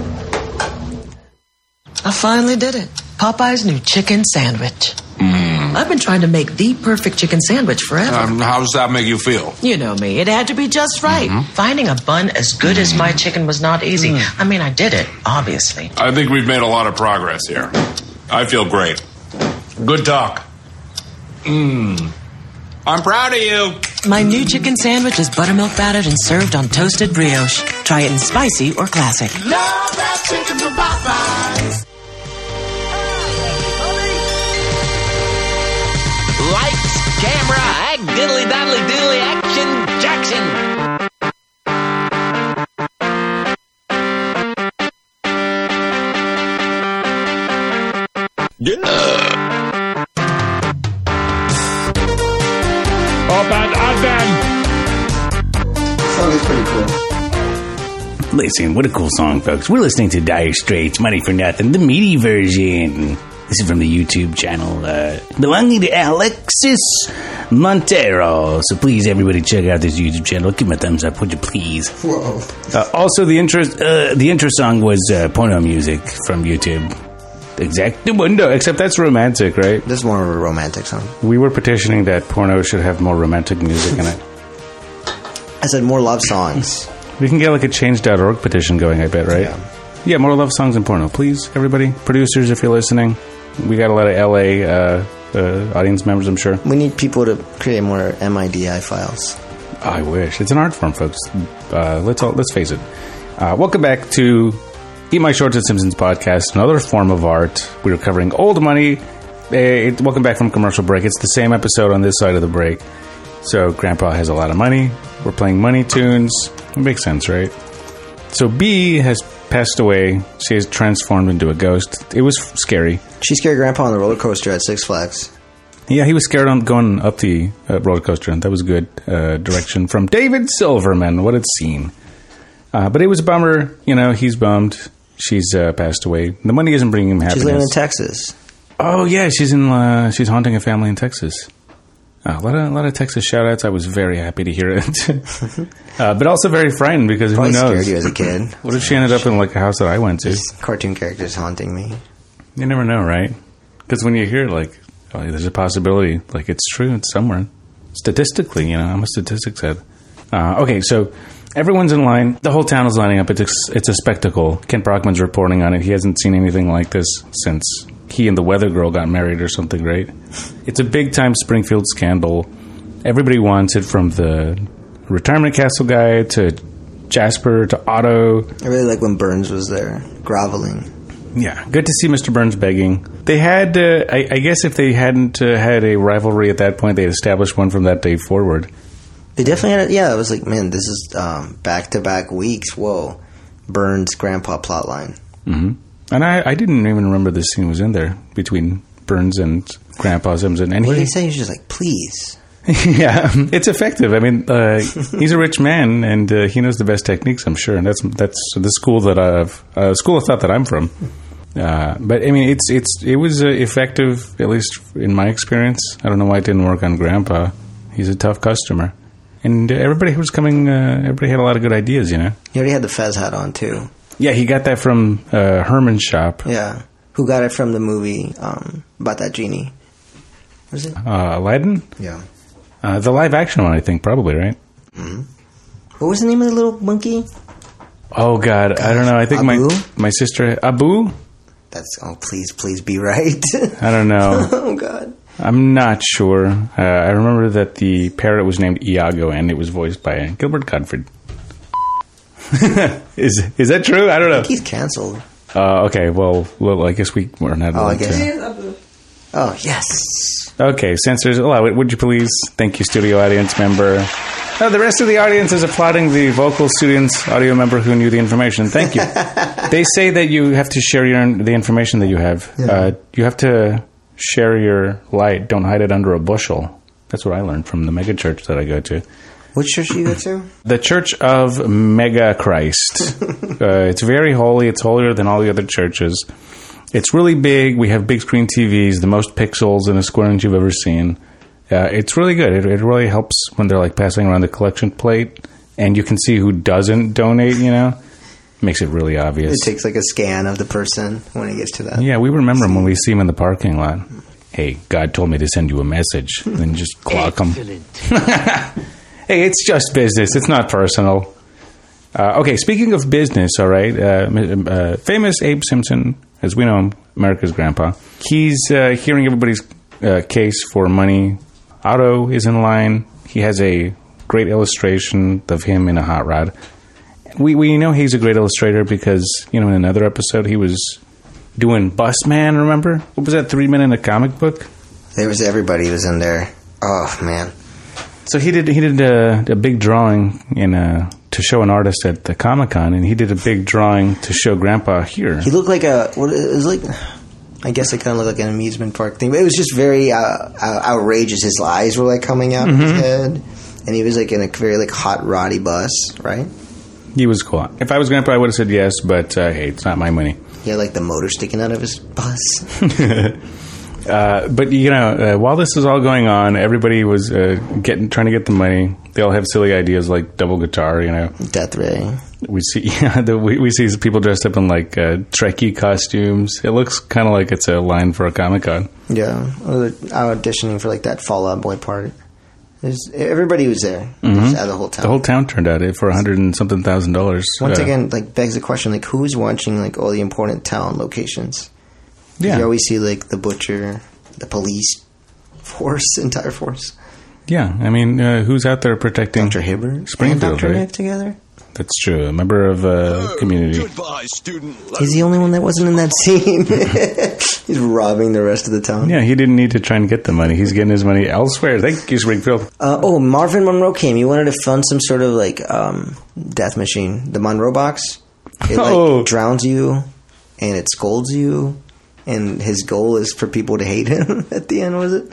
I finally did it. Popeye's new chicken sandwich. Mm. I've been trying to make the perfect chicken sandwich forever. Um, how does that make you feel? You know me. It had to be just right. Mm-hmm. Finding a bun as good as my chicken was not easy. Mm. I mean, I did it, obviously. I think we've made a lot of progress here. I feel great. Good talk. Mmm. I'm proud of you. My new chicken sandwich is buttermilk battered and served on toasted brioche. Try it in spicy or classic. Love that chicken from Popeyes. Lights, camera, act diddly daddly doodly, action, Jackson. Song is pretty cool. Listen, what a cool song, folks. We're listening to Dire Straits, Money for Nothing, the meaty version. This is from the YouTube channel uh, belonging to Alexis Montero. So please, everybody, check out this YouTube channel. Give him a thumbs up, would you please? Whoa. Uh, also, the intro, uh, the intro song was uh, porno music from YouTube. Exactly. No, except that's romantic, right? This is more of a romantic song. We were petitioning that porno should have more romantic music in it. I said more love songs. We can get like a change dot org petition going, I bet, right? Yeah. Yeah, more love songs and porno. Please, everybody. Producers, if you're listening. We got a lot of L A uh, uh, audience members, I'm sure. We need people to create more M I D I files. Oh, I wish. It's an art form, folks. Uh, let's all, let's face it. Uh, welcome back to Eat My Shorts at Simpsons podcast, another form of art. We are covering old money. Uh, it, welcome back from commercial break. It's the same episode on this side of the break. So Grandpa has a lot of money. We're playing money tunes. It makes sense, right? So B has passed away. She has transformed into a ghost. It was scary. She scared Grandpa on the roller coaster at Six Flags. Yeah, he was scared on going up the uh, roller coaster, and that was good uh, direction from David Silverman. What a scene. Uh, but it was a bummer. You know, he's bummed. She's uh, passed away. The money isn't bringing him happiness. She's living in Texas. Oh, yeah, she's in. Uh, she's haunting a family in Texas. Uh, a lot of a lot of Texas shout-outs. I was very happy to hear it. uh, but also very frightened because Probably who knows? scared you as a kid. What if she ended up in like a house that I went to? This cartoon characters haunting me. You never know, right? Because when you hear like, oh, there's a possibility, like it's true, it's somewhere. Statistically, you know, I'm a statistics head. Uh, okay, so everyone's in line. The whole town is lining up. It's a, it's a spectacle. Kent Brockman's reporting on it. He hasn't seen anything like this since he and the weather girl got married or something, right? It's a big-time Springfield scandal. Everybody wants it, from the retirement castle guy to Jasper to Otto. I really like when Burns was there, groveling. Yeah, good to see Mister Burns begging. They had, uh, I, I guess if they hadn't uh, had a rivalry at that point, they'd established one from that day forward. They definitely had it. Yeah, I was like, man, this is um, back-to-back weeks. Whoa. Burns' grandpa plotline. Mm-hmm. And I, I didn't even remember this scene was in there between Burns and Grandpa Simpson. And what he, did he say? He was just like, please. Yeah, it's effective. I mean, uh, he's a rich man, and uh, he knows the best techniques, I'm sure. And that's that's the school that I've uh, school of thought that I'm from. Uh, but I mean, it's it's it was uh, effective, at least in my experience. I don't know why it didn't work on Grandpa. He's a tough customer, and uh, everybody who was coming, uh, everybody had a lot of good ideas. You know, he already had the Fez hat on too. Yeah, he got that from uh, Herman's shop. Yeah, who got it from the movie um, about that genie? What is it? Uh, Aladdin. Yeah. Uh, the live action one, I think, probably, right? Mm-hmm. What was the name of the little monkey? Oh, God. Gosh. I don't know. I think Abu? my my sister... Abu? That's... Oh, please, please be right. I don't know. Oh, God. I'm not sure. Uh, I remember that the parrot was named Iago, and it was voiced by Gilbert Gottfried. is is that true? I don't know. I think he's canceled. Uh, okay, well, well, I guess we, we're not... Oh, I guess. To. Oh, yes. Okay, censors, allow it, would you please? Thank you, studio audience member. Oh, the rest of the audience is applauding the vocal student's audio member who knew the information. Thank you. They say that you have to share your the information that you have. Yeah. Uh, you have to share your light. Don't hide it under a bushel. That's what I learned from the mega church that I go to. Which church do you go to? The Church of Mega Christ. uh, it's very holy. It's holier than all the other churches. It's really big. We have big screen T Vs, the most pixels in a square inch you've ever seen. Uh, it's really good. It, it really helps when they're like passing around the collection plate, and you can see who doesn't donate, you know? Makes it really obvious. It takes like a scan of the person when it gets to that. Yeah, we remember them when we see them in the parking lot. Hey, God told me to send you a message. And then just clock them. Hey, it's just business. It's not personal. Uh, okay, speaking of business, all right, uh, uh, famous Abe Simpson, as we know him, America's grandpa, he's uh, hearing everybody's uh, case for money. Otto is in line. He has a great illustration of him in a hot rod. We we know he's a great illustrator because, you know, in another episode he was doing Bus Man, remember? What was that, three men in a comic book? There was everybody was in there. Oh, man. So he did he did a, a big drawing in a, to show an artist at the Comic-Con, and he did a big drawing to show Grandpa here. He looked like a, what, it was like, I guess it kind of looked like an amusement park thing, but it was just very uh, uh, outrageous. His eyes were like coming out Mm-hmm. of his head, and he was like in a very like hot roddy bus, right? He was cool. If I was Grandpa, I would have said yes, but uh, hey, it's not my money. He had like the motor sticking out of his bus. Uh, but you know, uh, while this was all going on, everybody was uh, getting trying to get the money. They all have silly ideas like double guitar. You know, Death Ray. We see, yeah, the, we, we see people dressed up in like uh, Trekkie costumes. It looks kind of like it's a line for a Comic Con. Yeah, auditioning for like that Fall Out Boy part. There's, everybody was there. Mm-hmm. Just out of the whole town. The whole town turned out for a hundred and something thousand dollars. Once uh, again, like begs the question: like, who's watching like all the important town locations? Yeah. You always see like the butcher, the police force, entire force. Yeah, I mean, uh, who's out there protecting Doctor Hibbert Springfield, and Doctor right? Nick together? That's true. A member of uh, community. He's the only one that wasn't in that scene. He's robbing the rest of the town. Yeah, he didn't need to try and get the money. He's getting his money elsewhere. Thank you, Springfield. Uh, oh, Marvin Monroe came. He wanted to fund some sort of like um, death machine. The Monroe box. It like Oh. drowns you and it scolds you. And his goal is for people to hate him at the end, was it?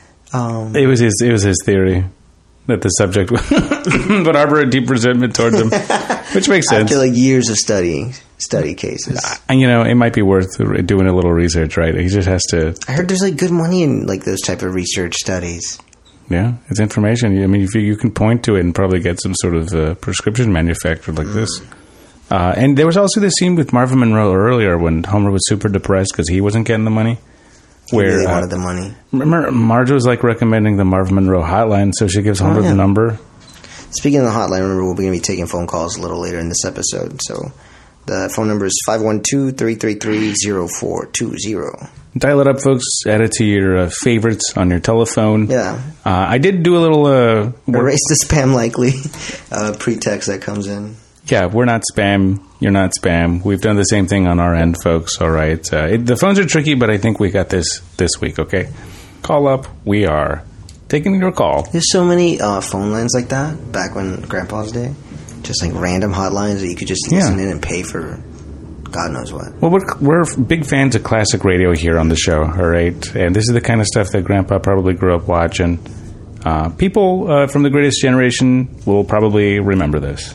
Um, It was his. It was his theory that the subject would harbor a deep resentment towards him, which makes sense. After like years of studying study cases. And you know, it might be worth doing a little research, right? He just has to. I heard there's like good money in like those type of research studies. Yeah, it's information. I mean, if you, you can point to it and probably get some sort of uh, prescription manufactured like this. Uh, and there was also this scene with Marvin Monroe earlier when Homer was super depressed because he wasn't getting the money. He Where really uh, wanted the money. Remember, Marge was like recommending the Marvin Monroe hotline, so she gives Homer Oh, yeah. the number. Speaking of the hotline, remember we're going to be taking phone calls a little later in this episode. So the phone number is five one two, three three three, zero four two zero. Dial it up, folks. Add it to your uh, favorites on your telephone. Yeah. Uh, I did do a little uh, work. Erase the spam likely uh, pretext that comes in. Yeah, we're not spam. You're not spam. We've done the same thing on our end, folks. All right. Uh, it, the phones are tricky, but I think we got this this week, okay? Call up. We are taking your call. There's so many uh, phone lines like that back when Grandpa's day. Just like random hotlines that you could just listen Yeah. in and pay for God knows what. Well, we're, we're big fans of classic radio here on the show, all right? And this is the kind of stuff that Grandpa probably grew up watching. Uh, people uh, from the greatest generation will probably remember this.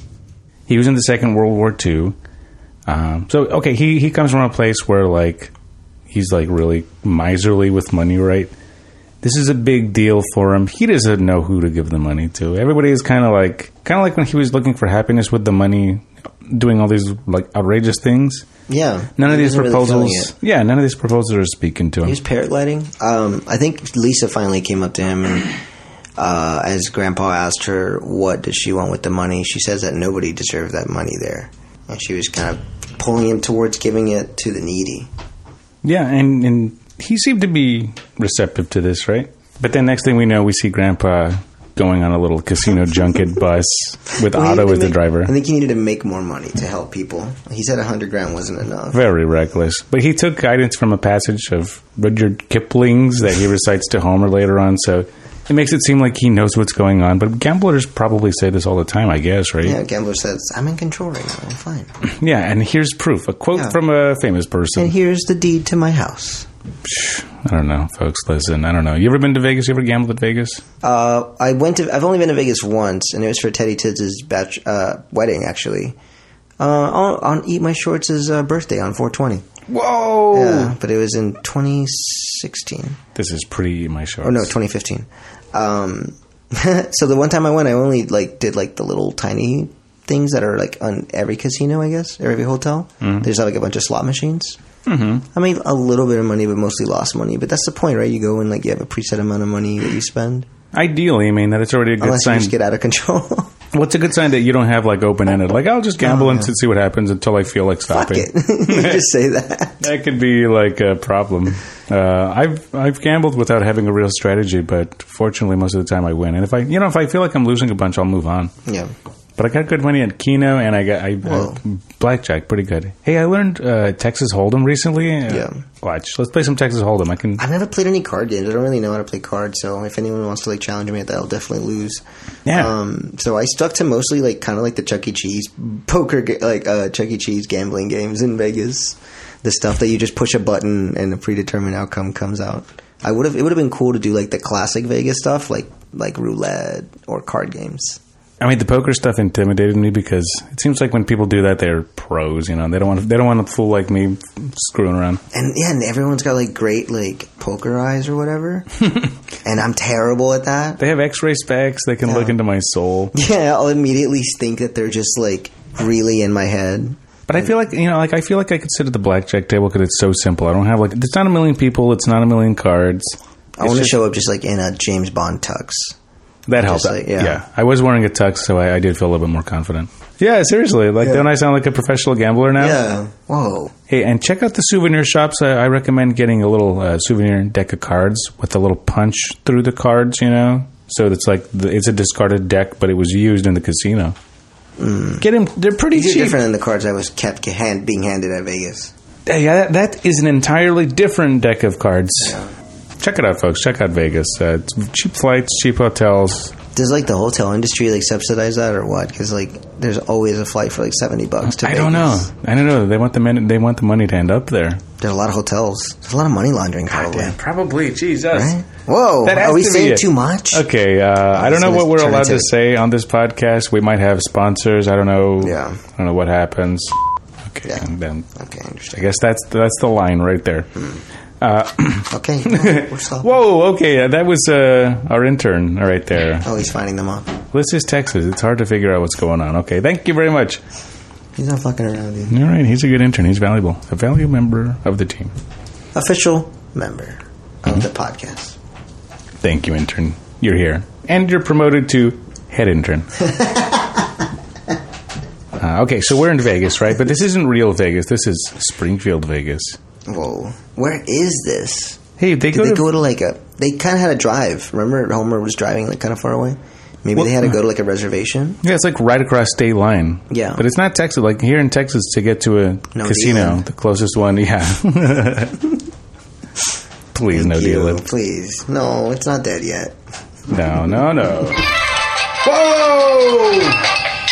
He was in the Second World War Two. Um, so, okay, he, he comes from a place where, like, he's, like, really miserly with money, right? This is a big deal for him. He doesn't know who to give the money to. Everybody is kind of like, kind of like when he was looking for happiness with the money, doing all these, like, outrageous things. Yeah. None of he these wasn't really proposals, feeling it. yeah, none of these proposals are speaking to him. He was paragliding. Um, I think Lisa finally came up to him and uh, as Grandpa asked her what does she want with the money, she says that nobody deserved that money there. And she was kind of pulling him towards giving it to the needy. Yeah, and, and he seemed to be receptive to this, right? But then next thing we know, we see Grandpa going on a little casino junket bus with Well, he Otto needed as to the make- driver. I think he needed to make more money to help people. He said a hundred grand wasn't enough. Very reckless. But he took guidance from a passage of Rudyard Kipling's that he recites to Homer later on, so it makes it seem like he knows what's going on. But gamblers probably say this all the time, I guess, right? Yeah, Gambler says, I'm in control right now. I'm fine. Yeah, and here's proof. A quote Yeah. from a famous person. And here's the deed to my house. I don't know, folks. Listen, I don't know. You ever been to Vegas? You ever gambled at Vegas? Uh, I went to. I've only been to Vegas once, and it was for Teddy Tids' batch, uh, wedding, actually. Uh, on, on Eat My Shorts' uh, birthday on four twenty. Whoa! Yeah, but it was in twenty sixteen. This is pretty my shorts. Oh no, twenty fifteen. Um, so the one time I went, I only like did like the little tiny things that are like on every casino, I guess, or every hotel. Mhm. There's like a bunch of slot machines. Mm-hmm. I made a little bit of money, but mostly lost money. But that's the point, right? You go and like you have a preset amount of money that you spend. Ideally, I mean, that it's already a good Unless sign. you just get out of control. What's a good sign that you don't have like open ended? Like I'll just gamble Oh, and yeah. see what happens until I feel like Fuck stopping. it. You just say that. That could be like a problem. Uh, I've I've gambled without having a real strategy, but fortunately, most of the time I win. And if I you know if I feel like I'm losing a bunch, I'll move on. Yeah. But I got good money at Keno, and I got I, uh, blackjack, pretty good. Hey, I learned uh, Texas Hold'em recently. Uh, Yeah. Watch, let's play some Texas Hold'em. I can. I've never played any card games. I don't really know how to play cards, so if anyone wants to like challenge me at that, I'll definitely lose. Yeah. Um, so I stuck to mostly like kind of like the Chuck E. Cheese poker, ga- like uh, Chuck E. Cheese gambling games in Vegas. The stuff that you just push a button and a predetermined outcome comes out. I would have. It would have been cool to do like the classic Vegas stuff, like like roulette or card games. I mean, the poker stuff intimidated me because it seems like when people do that, they're pros. You know, they don't want to, they don't want a fool like me screwing around. And yeah, and everyone's got like great like poker eyes or whatever, and I'm terrible at that. They have X-ray specs. They can Yeah. look into my soul. Yeah, I'll immediately think that they're just like really in my head. But I feel like you know, like I feel like I could sit at the blackjack table because it's so simple. I don't have like it's not a million people. It's not a million cards. I want to show up just like in a James Bond tux. That helps. Just like, yeah. yeah, I was wearing a tux, so I, I did feel a little bit more confident. Yeah, seriously. Like, Yeah. don't I sound like a professional gambler now? Yeah. Whoa. Hey, and check out the souvenir shops. I, I recommend getting a little uh, souvenir deck of cards with a little punch through the cards. You know, so it's like the, it's a discarded deck, but it was used in the casino. Mm. Get them. They're pretty These are cheap. different than the cards I was kept hand, being handed at Vegas. Yeah, that, that is an entirely different deck of cards. Yeah. Check it out, folks. Check out Vegas. Uh, it's cheap flights, cheap hotels. Does like the hotel industry like subsidize that or what? Because like there's always a flight for like seventy bucks to I Vegas. don't know. I don't know. They want the men- They want the money to end up there. There's a lot of hotels. There's a lot of money laundering probably. Yeah, probably. Jesus. Right? Whoa. That has Are we to be saying it. too much? Okay, uh, I don't so know what let's we're turn allowed it to to- say on this podcast. We might have sponsors. I don't know. Yeah. I don't know what happens. Okay, Yeah. and then Okay, I I understand. guess that's that's the line right there. Uh, Okay. no, we're stopping. whoa, okay, uh, that was uh, our intern right there. Oh, he's finding them up. This is Texas. It's hard to figure out what's going on. Okay, thank you very much. He's not fucking around, dude. All right, he's a good intern. He's valuable. A valuable member of the team. Official member of the podcast. Thank you, intern. You're here. And you're promoted to head intern. uh, okay, so we're in Vegas, right? But this isn't real Vegas. This is Springfield, Vegas. Whoa. Where is this? Hey, they Did go they to... go to like a... They kind of had a drive. Remember Homer was driving like kind of far away? Maybe Well, they had to go to like a reservation? Yeah, it's like right across state line. Yeah. But it's not Texas. Like here in Texas, to get to a No casino, dealing. the closest one, yeah. Please, no You, deal. please. No, it's not dead yet. No, no, no. Whoa!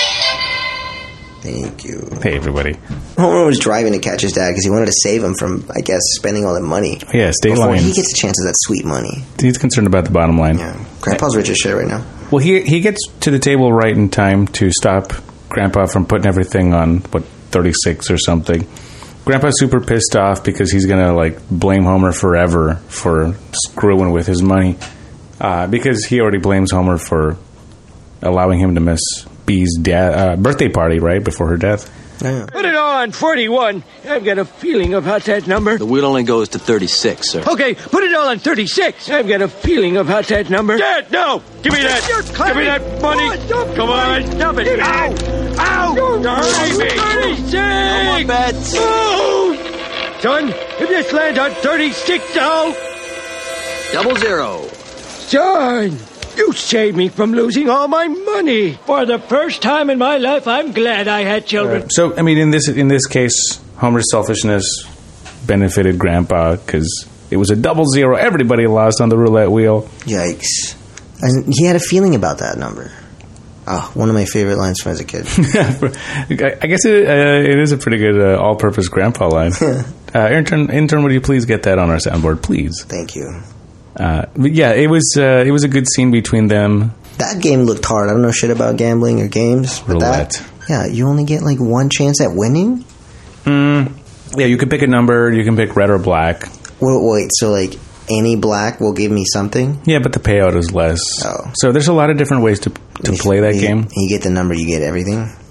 Thank you. Hey, everybody. Homer was driving to catch his dad because he wanted to save him from, I guess, spending all that money. Yeah, state Before lines. he gets a chance of that sweet money. He's concerned about the bottom line. Yeah. Grandpa's rich as shit right now. Well, he he gets to the table right in time to stop Grandpa from putting everything on, what, thirty-six or something. Grandpa's super pissed off because he's going to, like, blame Homer forever for screwing with his money. Uh, because he already blames Homer for allowing him to miss Bee's da- uh, birthday party, right, before her death. Yeah. Put it on forty-one. I've got a feeling about that number. The wheel only goes to thirty-six, sir. Okay, put it all on thirty-six. I've got a feeling about that number. Dad, no! Give me that! Give me that money! Come on! Stop it! Ow! Ow! Don't hurt me! thirty-six! No more bets. Oh! Son, if this lands on thirty-six now... Double zero. Son, you saved me from losing all my money. For the first time in my life, I'm glad I had children. So, I mean, in this in this case, Homer's selfishness benefited Grandpa because it was a double zero. Everybody lost on the roulette wheel. Yikes. And he had a feeling about that number. Oh, one of my favorite lines from as a kid. I guess it, uh, it is a pretty good uh, all-purpose Grandpa line. uh, intern, intern, would you please get that on our soundboard, please? Thank you. Uh, but yeah, it was uh, it was a good scene between them. That game looked hard. I don't know shit about gambling or games. But Roulette. That, yeah, you only get like one chance at winning? Mm, yeah, you can pick a number. You can pick red or black. Well, wait, so like any black will give me something? Yeah, but the payout is less. Oh. So there's a lot of different ways to to You- play that you, game. You get the number, you get everything?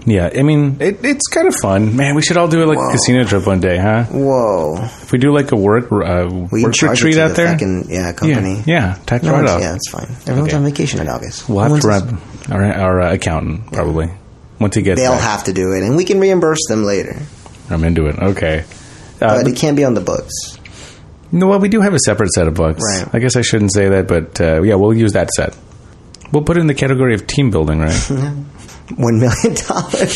Yeah, I mean, it, it's kind of fun. Man, we should all do it like Whoa. a casino trip one day, huh? Whoa. If we do like a work, uh, we work retreat out the there? Fucking, yeah, company. Yeah, yeah tax no, write-off. Yeah, it's fine. Everyone's okay. on vacation in August. We'll have to wrap our, our uh, accountant, probably, yeah. once he gets They'll back. have to do it, and we can reimburse them later. I'm into it. Okay. Uh, but it can't be on the books. No, well, we do have a separate set of books. Right. I guess I shouldn't say that, but uh, yeah, we'll use that set. We'll put it in the category of team building, right? One million dollars.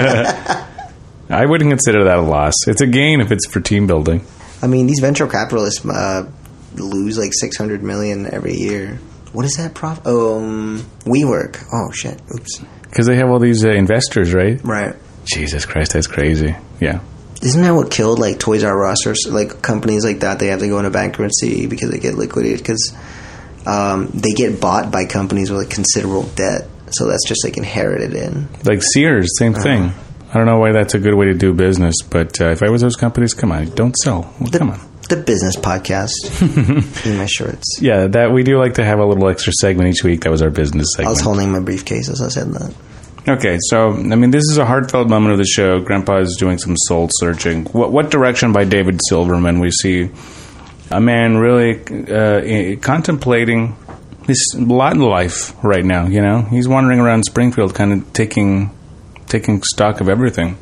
I wouldn't consider that a loss. It's a gain if it's for team building. I mean, these venture capitalists uh, lose like six hundred million dollars every year. What is that profit? Um, WeWork. Oh, shit. Oops. Because they have all these uh, investors, right? Right. Jesus Christ, that's crazy. Yeah. Isn't that what killed like Toys R Us or like companies like that? They have to go into bankruptcy because they get liquidated because um, they get bought by companies with like considerable debt. So that's just like inherited in. Like Sears, same uh-huh. thing. I don't know why that's a good way to do business, but uh, if I was those companies, come on, don't sell. Well, the, come on. The business podcast. In my shorts. Yeah, that we do like to have a little extra segment each week. That was our business segment. I was holding my briefcase as I said that. Okay, so, I mean, this is a heartfelt moment of the show. Grandpa is doing some soul searching. What, what Direction by David Silverman. We see a man really uh, contemplating his lot in life right now, you know? He's wandering around Springfield kind of taking taking stock of everything.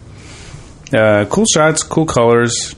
Uh, cool shots, cool colors,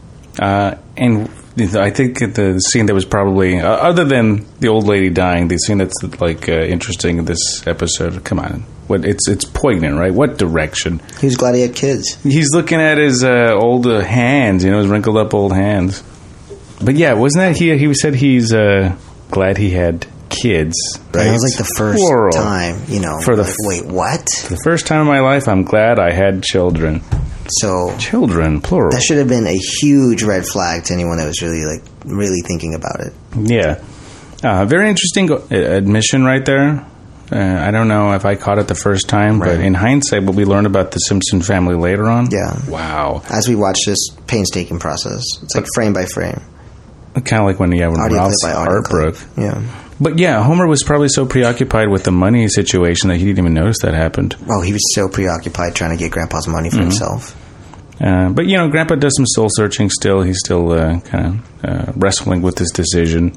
uh, and I think the scene that was probably, uh, other than the old lady dying, the scene that's like uh, interesting in this episode, come on. What, it's it's poignant, right? What Direction? He was glad he had kids. He's looking at his uh, old uh, hands, you know, his wrinkled up old hands. But yeah, wasn't that he? He said he's uh, glad he had kids. Right? That was like the first Plural. time, you know. For the like, wait, what? For the first time in my life, I'm glad I had children. So children, plural. That should have been a huge red flag to anyone that was really like really thinking about it. Yeah, uh, very interesting admission right there. Uh, I don't know if I caught it the first time, right. but in hindsight, what we learned about the Simpson family later on. Yeah. Wow. As we watch this painstaking process, it's like frame by frame. Kind of like when, yeah, when Ralph's heart broke. Yeah. But yeah, Homer was probably so preoccupied with the money situation that he didn't even notice that happened. Oh, he was so preoccupied trying to get Grandpa's money for mm-hmm. himself. Uh, but, you know, Grandpa does some soul searching still. He's still uh, kind of uh, wrestling with this decision.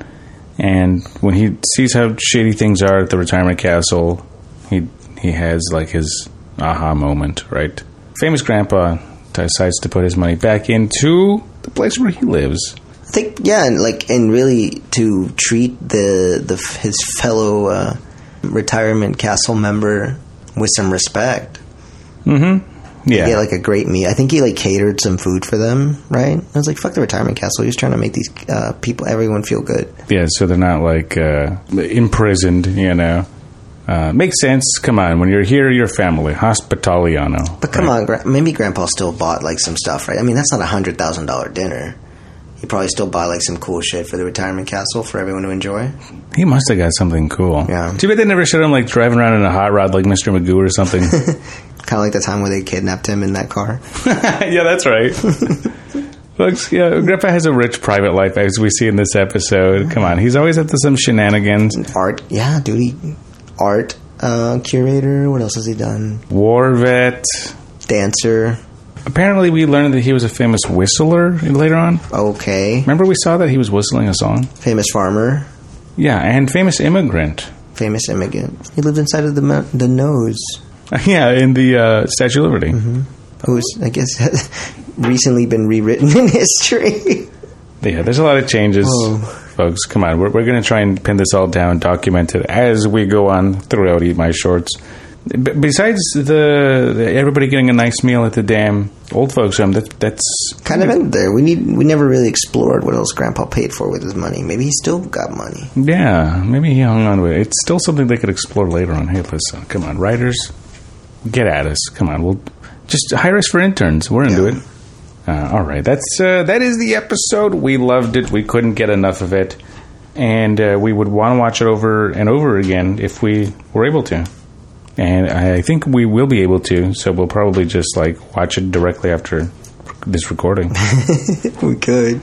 And when he sees how shady things are at the retirement castle, he he has like his aha moment, right? Famous Grandpa decides to put his money back into the place where he lives. I think, yeah, and like, and really to treat the the his fellow uh, retirement castle member with some respect. Mm-hmm. Yeah. He had like a great meal. I think he like catered some food for them, right? I was like, fuck the retirement castle. He was trying to make these uh, people, everyone feel good. Yeah, so they're not like uh, imprisoned, you know. Uh, makes sense. Come on. When you're here, you're family. Hospitaliano. But come right? on, gra- maybe Grandpa still bought like some stuff, right? I mean, that's not a one hundred thousand dollars dinner. He probably still bought like some cool shit for the retirement castle for everyone to enjoy. He must have got something cool. Yeah. Too bad they never showed him like driving around in a hot rod like Mister Magoo or something. Kind of like the time where they kidnapped him in that car. Yeah, that's right. Folks, yeah, Grandpa has a rich private life, as we see in this episode. Come on, he's always up to some shenanigans. Art, yeah, dude. He, art uh, curator. What else has he done? War vet. Dancer. Apparently, we learned that he was a famous whistler later on. Okay. Remember we saw that he was whistling a song? Famous farmer. Yeah, and famous immigrant. Famous immigrant. He lived inside of the the nose. Yeah, in the uh, Statue of Liberty. Mm-hmm. Who's, I guess, has recently been rewritten in history. Yeah, there's a lot of changes, Whoa. folks. Come on, we're, we're going to try and pin this all down, document it as we go on throughout Eat My Shorts. B- besides the, the everybody getting a nice meal at the damn old folks' home, that, that's kind of in there. We need we never really explored what else Grandpa paid for with his money. Maybe he still got money. Yeah, maybe he hung on to it. It's still something they could explore later on. Hey, listen, come on, writers. Get at us. Come on. We'll just hire us for interns. We're into yeah. it. Uh, all right. That's uh, that is the episode. We loved it. We couldn't get enough of it. And uh, we would want to watch it over and over again if we were able to. And I think we will be able to. So we'll probably just like watch it directly after this recording. We could.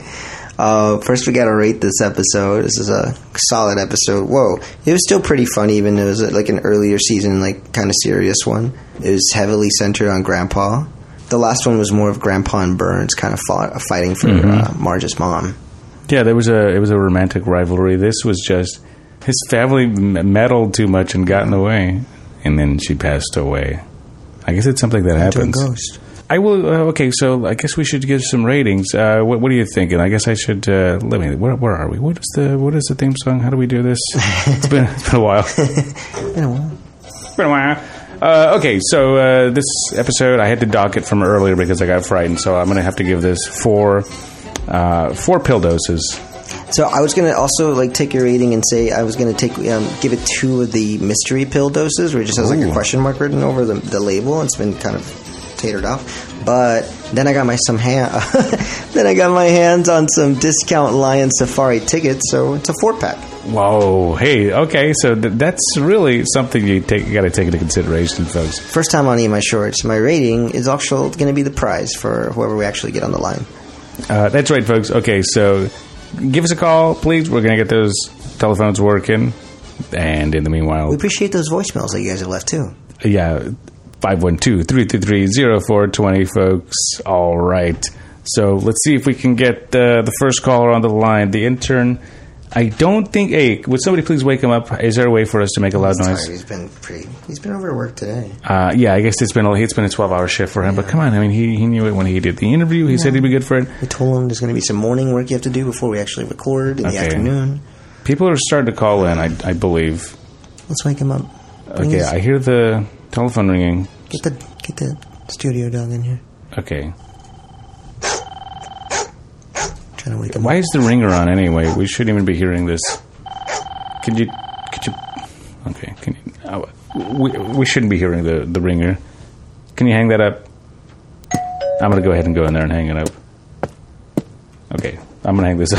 Uh, first, we got to rate this episode. This is a solid episode. Whoa. It was still pretty funny, even though it was like an earlier season, like kind of serious one. It was heavily centered on Grandpa. The last one was more of Grandpa and Burns kind of fought, fighting for mm-hmm. uh, Marge's mom. Yeah, there was a it was a romantic rivalry. This was just his family meddled too much and got in the way, and then she passed away. I guess it's something that happens. Into a ghost. I will. Uh, okay, so I guess we should give some ratings. Uh, what, what are you thinking? I guess I should. Uh, let me. Where, where are we? What is the What is the theme song? How do we do this? It's been it's been a while. been a while. Been a while. Uh, okay, so uh, this episode I had to dock it from earlier because I got frightened. So I'm going to have to give this four uh, four pill doses. So I was going to also like take your rating and say I was going to take um, give it two of the mystery pill doses where it just has Ooh. like a question mark written over the, the label. It's been kind of tatered off, but then I got my some hand then I got my hands on some discount Lion Safari tickets, so it's a four pack. Whoa, hey, okay, so th- that's really something you take you got to take into consideration, folks. First time on Eat My Shorts, my rating is actually going to be the prize for whoever we actually get on the line. Uh, that's right, folks. Okay, so give us a call, please. We're going to get those telephones working, and in the meanwhile, we appreciate those voicemails that you guys have left too. Yeah. five one two, three three three, zero four two zero, folks. All right. So let's see if we can get uh, the first caller on the line. The intern, I don't think... Hey, would somebody please wake him up? Is there a way for us to make a loud he's noise? Tired. He's been pretty... He's been over at work today. Uh, yeah, I guess it's been a, it's been a twelve-hour shift for him. Yeah. But come on, I mean, he, he knew it when he did the interview. He yeah. said he'd be good for it. We told him there's going to be some morning work you have to do before we actually record in okay. the afternoon. People are starting to call in, I, I believe. Let's wake him up. Bring okay, his... I hear the telephone ringing. Get the... Get the studio dog in here. Okay. Trying to wake him Why up. is the ringer on anyway? We shouldn't even be hearing this. Could you... Could you... Okay. Can you, uh, we, we shouldn't be hearing the, the ringer. Can you hang that up? I'm going to go ahead and go in there and hang it up. Okay. I'm going to hang this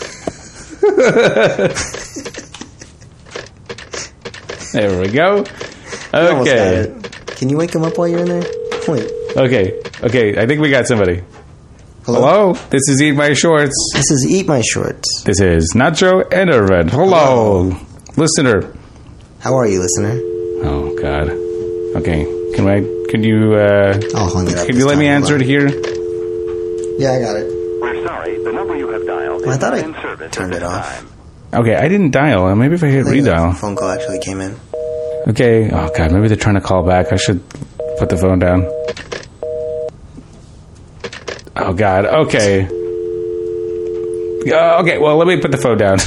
up. There we go. Okay. Can you wake him up while you're in there? Wait. Okay. Okay. I think we got somebody. Hello? Hello? This is Eat My Shorts. This is Eat My Shorts. This is Nacho and Irvin. Hello. Hello. Listener. How are you, listener? Oh, God. Okay. Can I, can you, uh... I'll hang it up. Can you let me answer it here? Yeah, I got it. We're sorry. The number you have dialed well, I is thought not I in service turned it off. time. Okay, I didn't dial. Maybe if I hit I redial. The phone call actually came in. Okay. Oh, God. Maybe they're trying to call back. I should put the phone down. Oh, God. Okay. Uh, okay, well, let me put the phone down.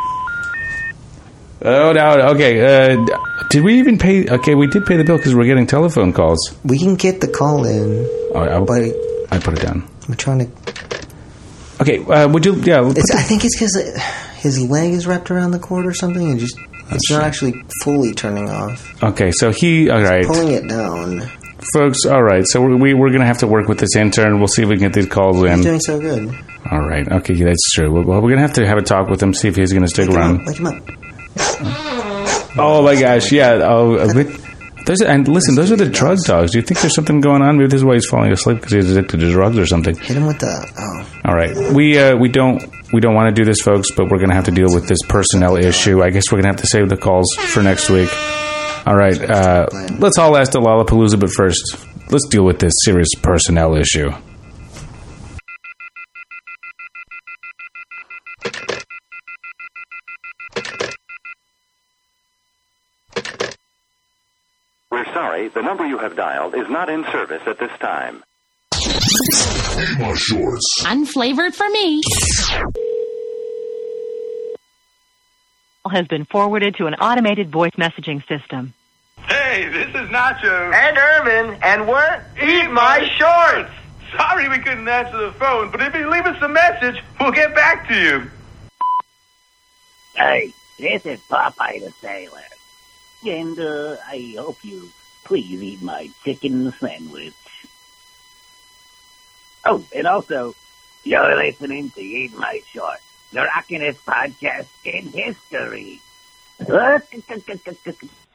oh, no. Okay. Uh, did we even pay? Okay, we did pay the bill because we're getting telephone calls. We can get the call in. Oh, I, but I put it down. I'm trying to... Okay, uh, would you... Yeah. It's, I think it's because his leg is wrapped around the cord or something and just... It's That's not true. actually fully turning off. Okay, so he... All right. He's pulling it down. Folks, all right. So we, we're going to have to work with this intern. We'll see if we can get these calls in. He's doing so good. All right. Okay, that's true. Well, we're going to have to have a talk with him, see if he's going to stick wake around. Wake him up. Oh, my gosh. Yeah. Oh, there's, and listen, those are the drug dogs. Do you think there's something going on? Maybe this is why he's falling asleep because he's addicted to drugs or something. Hit him with the... Oh. All right. We, uh, we don't... We don't want to do this, folks, but we're going to have to deal with this personnel issue. I guess we're going to have to save the calls for next week. All right. Uh, let's all ask the Lollapalooza, but first, let's deal with this serious personnel issue. We're sorry, the number you have dialed is not in service at this time. Eat My Shorts. Unflavored for me. Has been forwarded to an automated voice messaging system. Hey, this is Nacho. And Irvin, and we're Eat My Shorts. Sorry we couldn't answer the phone, but if you leave us a message, we'll get back to you. Hey, this is Popeye the Sailor. And uh, I hope you please eat my chicken sandwich. Oh, and also, you're listening to Eat My Shorts, the rockin'est podcast in history.